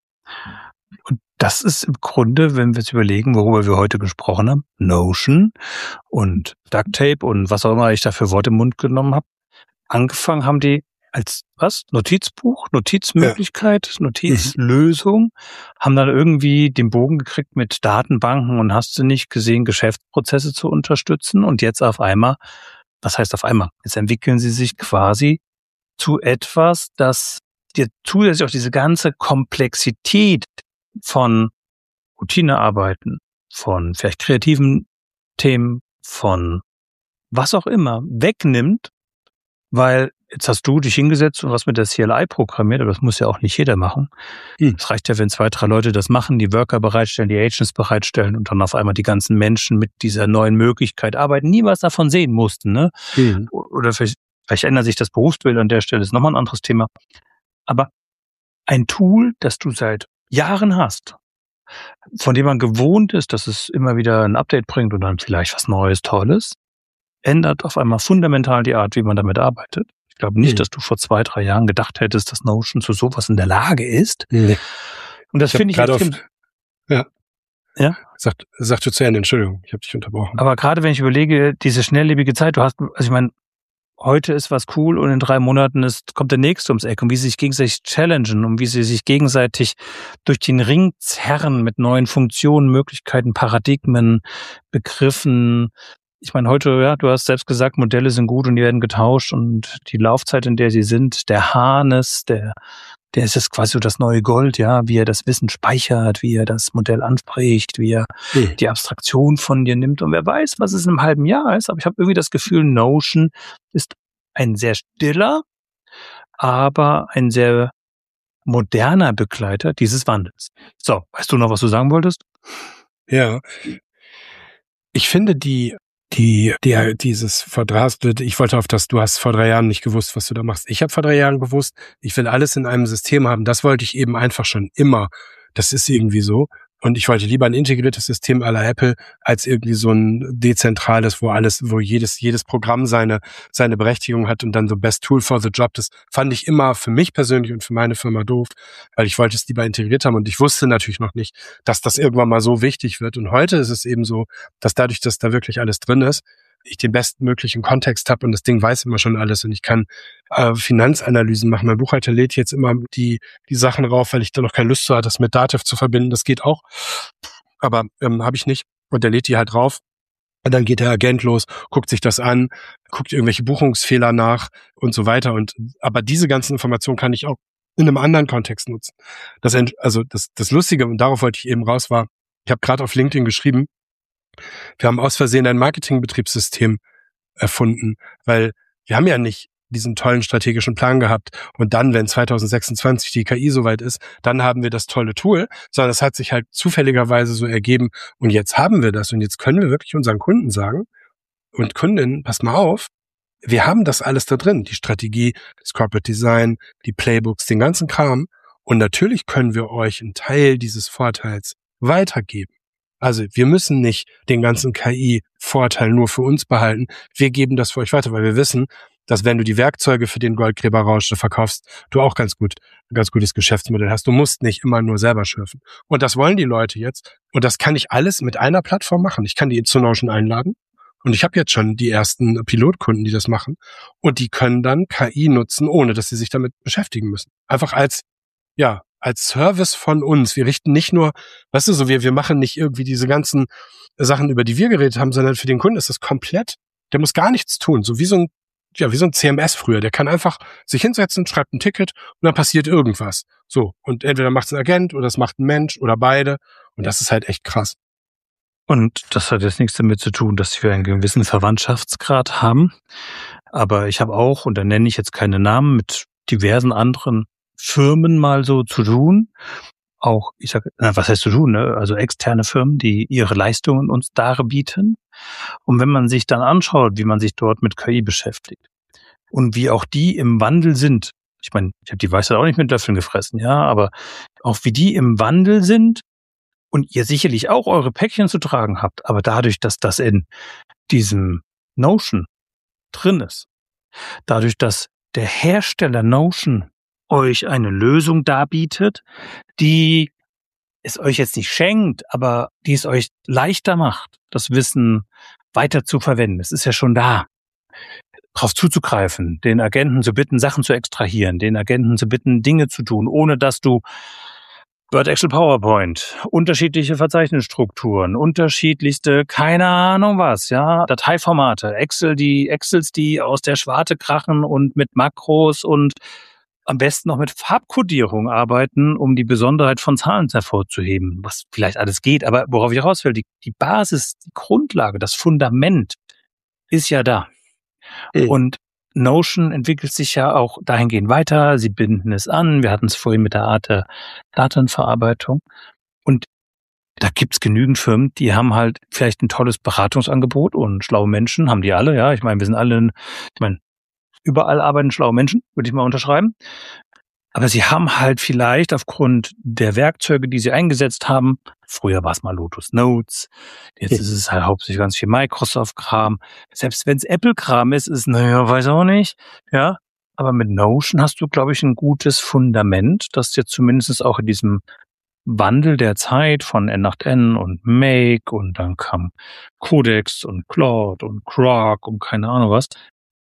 Und das ist im Grunde, wenn wir jetzt überlegen, worüber wir heute gesprochen haben, Notion und Duct Tape und was auch immer ich da für Worte im Mund genommen habe. Angefangen haben die als was? Notizbuch, Notizmöglichkeit, ja. Notizlösung, haben dann irgendwie den Bogen gekriegt mit Datenbanken und hast du nicht gesehen, Geschäftsprozesse zu unterstützen. Und jetzt auf einmal, was heißt auf einmal? Jetzt entwickeln sie sich quasi zu etwas, das dir zusätzlich auch diese ganze Komplexität von Routinearbeiten, von vielleicht kreativen Themen, von was auch immer wegnimmt, weil jetzt hast du dich hingesetzt und was mit der C L I programmiert, aber das muss ja auch nicht jeder machen. Es hm. reicht ja, wenn zwei, drei Leute das machen, die Worker bereitstellen, die Agents bereitstellen und dann auf einmal die ganzen Menschen mit dieser neuen Möglichkeit arbeiten, nie was davon sehen mussten. Ne? Hm. Oder vielleicht, vielleicht ändert sich das Berufsbild an der Stelle, ist nochmal ein anderes Thema. Aber ein Tool, das du seit Jahren hast, von dem man gewohnt ist, dass es immer wieder ein Update bringt und dann vielleicht was Neues, Tolles, ändert auf einmal fundamental die Art, wie man damit arbeitet. Ich glaube nicht, mhm. dass du vor zwei, drei Jahren gedacht hättest, dass Notion zu sowas in der Lage ist. Nee. Und das finde ich extrem... Auf, ja. Ja? Sag, sag du zu Ende, Entschuldigung, ich habe dich unterbrochen. Aber gerade wenn ich überlege, diese schnelllebige Zeit, du hast, also ich meine, heute ist was cool und in drei Monaten ist, kommt der nächste ums Eck und wie sie sich gegenseitig challengen und wie sie sich gegenseitig durch den Ring zerren mit neuen Funktionen, Möglichkeiten, Paradigmen, Begriffen. Ich meine, heute, ja, du hast selbst gesagt, Modelle sind gut und die werden getauscht und die Laufzeit, in der sie sind, der Harness, der, der ist jetzt quasi so das neue Gold, ja, wie er das Wissen speichert, wie er das Modell anspricht, wie er mhm. die Abstraktion von dir nimmt und wer weiß, was es in einem halben Jahr ist, aber ich habe irgendwie das Gefühl, Notion ist ein sehr stiller, aber ein sehr moderner Begleiter dieses Wandels. So, weißt du noch, was du sagen wolltest? Ja, ich finde die Die, der, dieses Verdrahtet, ich wollte auf das, du hast vor drei Jahren nicht gewusst, was du da machst. Ich habe vor drei Jahren gewusst, ich will alles in einem System haben. Das wollte ich eben einfach schon immer. Das ist irgendwie so. Und ich wollte lieber ein integriertes System à la Apple als irgendwie so ein dezentrales, wo alles, wo jedes, jedes Programm seine, seine Berechtigung hat und dann so Best Tool for the Job. Das fand ich immer für mich persönlich und für meine Firma doof, weil ich wollte es lieber integriert haben und ich wusste natürlich noch nicht, dass das irgendwann mal so wichtig wird. Und heute ist es eben so, dass dadurch, dass da wirklich alles drin ist, ich den bestmöglichen Kontext habe und das Ding weiß immer schon alles und ich kann äh, Finanzanalysen machen. Mein Buchhalter lädt jetzt immer die die Sachen rauf, weil ich da noch keine Lust zu hatte, das mit Datev zu verbinden. Das geht auch, aber ähm, habe ich nicht. Und der lädt die halt rauf. Und dann geht der Agent los, guckt sich das an, guckt irgendwelche Buchungsfehler nach und so weiter. Und aber diese ganzen Informationen kann ich auch in einem anderen Kontext nutzen. Das also das das Lustige und darauf wollte ich eben raus war. Ich habe gerade auf LinkedIn geschrieben. Wir haben aus Versehen ein Marketingbetriebssystem erfunden, weil wir haben ja nicht diesen tollen strategischen Plan gehabt und dann, wenn zwanzig sechsundzwanzig die K I soweit ist, dann haben wir das tolle Tool, sondern es hat sich halt zufälligerweise so ergeben und jetzt haben wir das und jetzt können wir wirklich unseren Kunden sagen und Kundinnen, pass mal auf, wir haben das alles da drin, die Strategie, das Corporate Design, die Playbooks, den ganzen Kram und natürlich können wir euch einen Teil dieses Vorteils weitergeben. Also wir müssen nicht den ganzen K I-Vorteil nur für uns behalten. Wir geben das für euch weiter, weil wir wissen, dass wenn du die Werkzeuge für den Goldgräberrausch verkaufst, du auch ganz gut, ein ganz gutes Geschäftsmodell hast. Du musst nicht immer nur selber schürfen. Und das wollen die Leute jetzt. Und das kann ich alles mit einer Plattform machen. Ich kann die zu Notion einladen. Und ich habe jetzt schon die ersten Pilotkunden, die das machen. Und die können dann K I nutzen, ohne dass sie sich damit beschäftigen müssen. Einfach als, ja, als Service von uns. Wir richten nicht nur, weißt du, so wir, wir machen nicht irgendwie diese ganzen Sachen, über die wir geredet haben, sondern für den Kunden ist das komplett, der muss gar nichts tun. So wie so ein, ja, wie so ein C M S früher. Der kann einfach sich hinsetzen, schreibt ein Ticket und dann passiert irgendwas. So. Und entweder macht es ein Agent oder es macht ein Mensch oder beide. Und das ist halt echt krass. Und das hat jetzt nichts damit zu tun, dass wir einen gewissen Verwandtschaftsgrad haben. Aber ich habe auch, und da nenne ich jetzt keine Namen, mit diversen anderen Firmen mal so zu tun, auch, ich sag, na, was heißt zu tun, ne? Also externe Firmen, die ihre Leistungen uns darbieten. Und wenn man sich dann anschaut, wie man sich dort mit K I beschäftigt und wie auch die im Wandel sind, ich meine, ich habe die Weisheit auch nicht mit Löffeln gefressen, ja, aber auch wie die im Wandel sind und ihr sicherlich auch eure Päckchen zu tragen habt, aber dadurch, dass das in diesem Notion drin ist, dadurch, dass der Hersteller Notion euch eine Lösung darbietet, die es euch jetzt nicht schenkt, aber die es euch leichter macht, das Wissen weiter zu verwenden. Es ist ja schon da. darauf zuzugreifen, den Agenten zu bitten, Sachen zu extrahieren, den Agenten zu bitten, Dinge zu tun, ohne dass du Word, Excel, PowerPoint, unterschiedliche Verzeichnisstrukturen, unterschiedlichste, keine Ahnung was, ja, Dateiformate, Excel, die Excels, die aus der Schwarte krachen und mit Makros und am besten noch mit Farbkodierung arbeiten, um die Besonderheit von Zahlen hervorzuheben, was vielleicht alles geht, aber worauf ich raus will, die, die Basis, die Grundlage, das Fundament ist ja da. Mhm. Und Notion entwickelt sich ja auch dahingehend weiter. Sie binden es an. Wir hatten es vorhin mit der Art der Datenverarbeitung. Und da gibt's genügend Firmen, die haben halt vielleicht ein tolles Beratungsangebot und schlaue Menschen haben die alle. Ja, ich meine, wir sind alle, ich meine, überall arbeiten schlaue Menschen, würde ich mal unterschreiben. Aber sie haben halt vielleicht aufgrund der Werkzeuge, die sie eingesetzt haben, früher war es mal Lotus Notes, jetzt ist es halt hauptsächlich ganz viel Microsoft-Kram. Selbst wenn es Apple-Kram ist, ist, naja, weiß auch nicht, ja. Aber mit Notion hast du, glaube ich, ein gutes Fundament, das jetzt zumindest auch in diesem Wandel der Zeit von N acht N und Make und dann kam Codex und Claude und Grok und keine Ahnung was,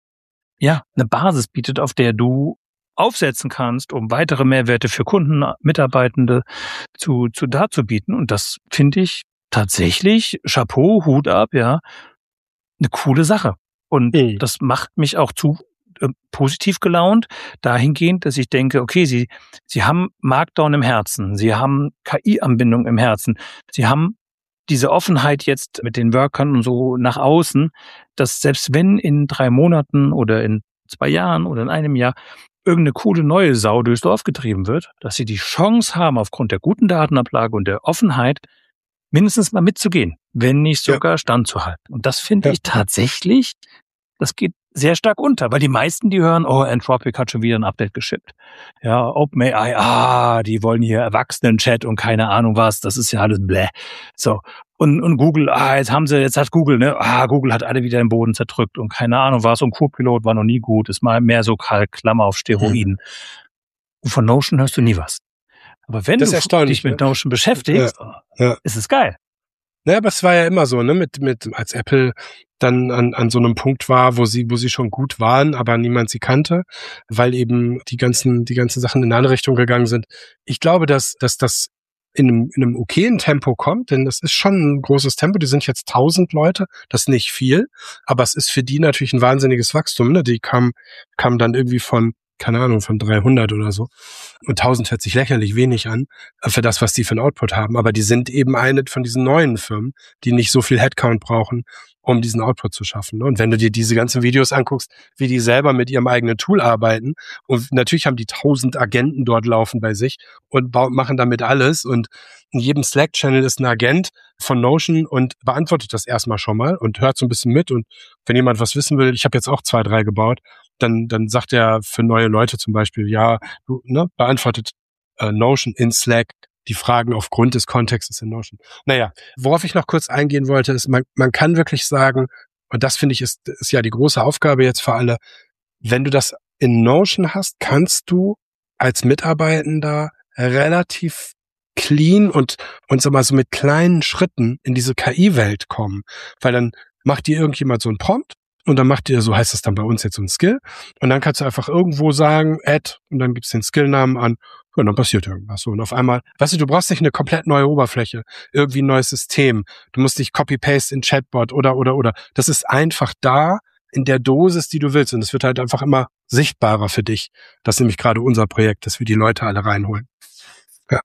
ja, eine Basis bietet, auf der du aufsetzen kannst, um weitere Mehrwerte für Kunden, Mitarbeitende zu, zu darzubieten. Und das finde ich tatsächlich, Chapeau, Hut ab, ja, eine coole Sache. Und mhm. das macht mich auch zu äh, positiv gelaunt, dahingehend, dass ich denke, okay, sie, sie haben Markdown im Herzen, sie haben K I-Anbindung im Herzen, sie haben diese Offenheit jetzt mit den Workern und so nach außen, dass selbst wenn in drei Monaten oder in zwei Jahren oder in einem Jahr irgendeine coole neue Sau durchs Dorf getrieben wird, dass sie die Chance haben, aufgrund der guten Datenablage und der Offenheit mindestens mal mitzugehen, wenn nicht sogar ja. standzuhalten. Und das finde ja. ich tatsächlich, das geht sehr stark unter, weil die meisten, die hören, oh, Anthropic hat schon wieder ein Update geschippt. Ja, OpenAI, ah, die wollen hier Erwachsenen-Chat und keine Ahnung was, das ist ja alles bläh. So. Und, und Google, ah, jetzt haben sie, jetzt hat Google, ne, ah, Google hat alle wieder im Boden zerdrückt und keine Ahnung was und Copilot war noch nie gut, ist mal mehr so Kalk, Klammer auf Steroiden. Mhm. Und von Notion hörst du nie was. Aber wenn das du dich mit Notion beschäftigst, ja. Ja. ist es geil. Naja, aber es war ja immer so, ne, mit, mit, als Apple dann an, an so einem Punkt war, wo sie, wo sie schon gut waren, aber niemand sie kannte, weil eben die ganzen, die ganzen Sachen in eine andere Richtung gegangen sind. Ich glaube, dass, dass das in einem, in einem okayen Tempo kommt, denn das ist schon ein großes Tempo. Die sind jetzt tausend Leute, das ist nicht viel, aber es ist für die natürlich ein wahnsinniges Wachstum, ne? Die kamen, kamen dann irgendwie von, keine Ahnung, von dreihundert oder so. Und tausend hört sich lächerlich wenig an für das, was die für einen Output haben. Aber die sind eben eine von diesen neuen Firmen, die nicht so viel Headcount brauchen, um diesen Output zu schaffen. Und wenn du dir diese ganzen Videos anguckst, wie die selber mit ihrem eigenen Tool arbeiten, und natürlich haben die tausend Agenten dort laufen bei sich und machen damit alles. Und in jedem Slack-Channel ist ein Agent von Notion und beantwortet das erstmal schon mal und hört so ein bisschen mit. Und wenn jemand was wissen will, ich habe jetzt auch zwei, drei gebaut, dann dann sagt er für neue Leute zum Beispiel, ja, du, ne, beantwortet äh, Notion in Slack die Fragen aufgrund des Kontextes in Notion. Naja, worauf ich noch kurz eingehen wollte, ist, man, man kann wirklich sagen, und das finde ich ist, ist ja die große Aufgabe jetzt für alle, wenn du das in Notion hast, kannst du als Mitarbeitender relativ clean und, und sag mal so mit kleinen Schritten in diese K I-Welt kommen, weil dann macht dir irgendjemand so einen Prompt, und dann macht ihr, so heißt das dann bei uns jetzt, so ein Skill. Und dann kannst du einfach irgendwo sagen, add, und dann gibst du den Skillnamen an, und dann passiert irgendwas. So, und auf einmal, weißt du, du brauchst nicht eine komplett neue Oberfläche, irgendwie ein neues System. Du musst nicht copy-paste in Chatbot oder, oder, oder. Das ist einfach da in der Dosis, die du willst. Und es wird halt einfach immer sichtbarer für dich. Das ist nämlich gerade unser Projekt, dass wir die Leute alle reinholen. Ja.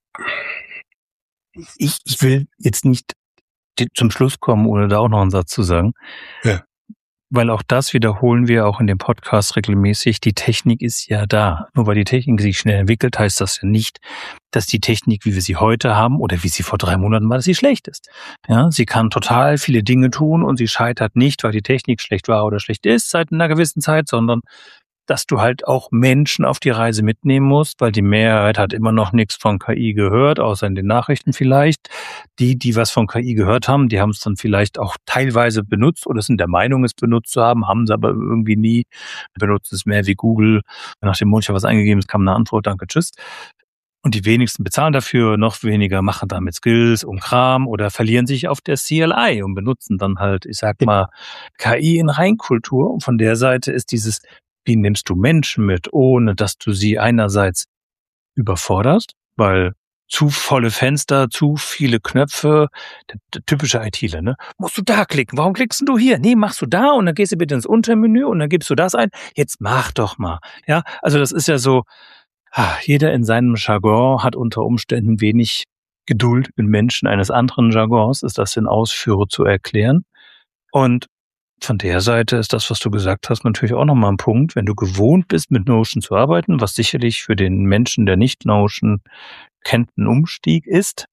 Ich, ich will jetzt nicht zum Schluss kommen, ohne da auch noch einen Satz zu sagen. Ja. Weil auch das wiederholen wir auch in dem Podcast regelmäßig. Die Technik ist ja da. Nur weil die Technik sich schnell entwickelt, heißt das ja nicht, dass die Technik, wie wir sie heute haben oder wie sie vor drei Monaten war, dass sie schlecht ist. Ja, sie kann total viele Dinge tun und sie scheitert nicht, weil die Technik schlecht war oder schlecht ist seit einer gewissen Zeit, sondern dass du halt auch Menschen auf die Reise mitnehmen musst, weil die Mehrheit hat immer noch nichts von K I gehört, außer in den Nachrichten vielleicht. Die, die was von K I gehört haben, die haben es dann vielleicht auch teilweise benutzt oder sind der Meinung, es benutzt zu haben, haben es aber irgendwie nie, benutzen es mehr wie Google. Nach dem Mund, ich habe was eingegeben, es kam eine Antwort, danke, tschüss. Und die wenigsten bezahlen dafür, noch weniger machen damit Skills und Kram oder verlieren sich auf der C L I und benutzen dann halt, ich sag mal, K I in Reinkultur. Und von der Seite ist dieses, wie nimmst du Menschen mit, ohne dass du sie einerseits überforderst, weil zu volle Fenster, zu viele Knöpfe, der, der typische ITler, ne? Musst du da klicken? Warum klickst du hier? Nee, machst du da und dann gehst du bitte ins Untermenü und dann gibst du das ein. Jetzt mach doch mal. Ja, also das ist ja so, jeder in seinem Jargon hat unter Umständen wenig Geduld mit Menschen eines anderen Jargons, ist das in Ausführung zu erklären. Und von der Seite ist das, was du gesagt hast, natürlich auch nochmal ein Punkt. Wenn du gewohnt bist, mit Notion zu arbeiten, was sicherlich für den Menschen, der nicht Notion kennt, ein Umstieg ist,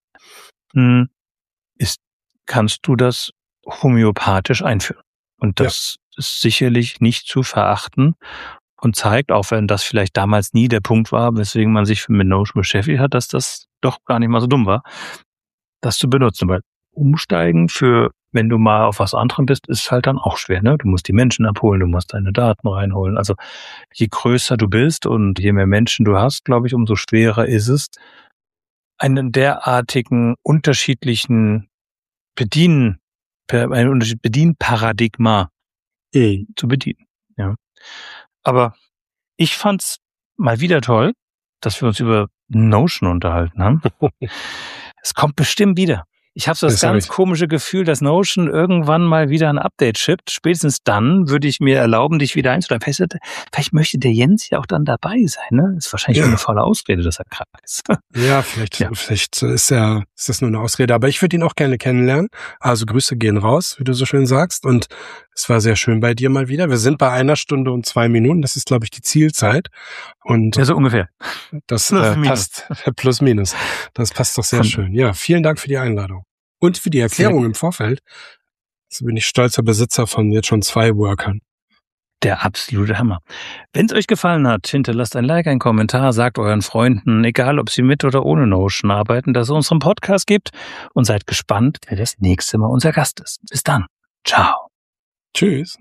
ist, kannst du das homöopathisch einführen. Und das ja. ist sicherlich nicht zu verachten. Und zeigt, auch wenn das vielleicht damals nie der Punkt war, weswegen man sich mit Notion beschäftigt hat, dass das doch gar nicht mal so dumm war, das zu benutzen. Weil umsteigen für, wenn du mal auf was anderem bist, ist halt dann auch schwer, ne? Du musst die Menschen abholen, du musst deine Daten reinholen. Also je größer du bist und je mehr Menschen du hast, glaube ich, umso schwerer ist es, einen derartigen unterschiedlichen Bedienen, ein unterschiedliches Bedienparadigma mhm. zu bedienen. Ja. Aber ich fand's mal wieder toll, dass wir uns über Notion unterhalten haben. Es kommt bestimmt wieder. Ich habe so das, das ganz komische Gefühl, dass Notion irgendwann mal wieder ein Update schippt. Spätestens dann würde ich mir erlauben, dich wieder einzuladen. Vielleicht, vielleicht möchte der Jens ja auch dann dabei sein. Ne? Ist wahrscheinlich ja. nur eine faule Ausrede, dass er krank ist. Ja, vielleicht, ja. vielleicht ist, er, ist das nur eine Ausrede. Aber ich würde ihn auch gerne kennenlernen. Also Grüße gehen raus, wie du so schön sagst. Und es war sehr schön bei dir mal wieder. Wir sind bei einer Stunde und zwei Minuten. Das ist, glaube ich, die Zielzeit. Und ja, so ungefähr. Das plus, äh, passt. Plus minus. Das passt doch sehr Von, schön. Ja, vielen Dank für die Einladung. Und für die Erklärung im Vorfeld. Jetzt bin ich stolzer Besitzer von jetzt schon zwei Workern. Der absolute Hammer. Wenn es euch gefallen hat, hinterlasst ein Like, einen Kommentar, sagt euren Freunden, egal ob sie mit oder ohne Notion arbeiten, dass es unseren Podcast gibt und seid gespannt, wer das nächste Mal unser Gast ist. Bis dann. Ciao. Tschüss.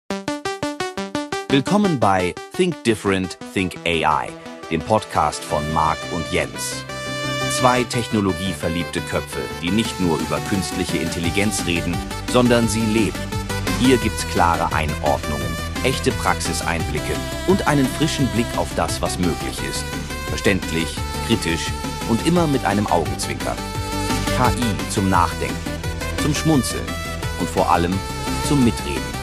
Willkommen bei Think Different, Think A I, dem Podcast von Marc und Jens. Zwei technologieverliebte Köpfe, die nicht nur über künstliche Intelligenz reden, sondern sie leben. Hier gibt's klare Einordnungen, echte Praxiseinblicke und einen frischen Blick auf das, was möglich ist. Verständlich, kritisch und immer mit einem Augenzwinkern. K I zum Nachdenken, zum Schmunzeln und vor allem zum Mitreden.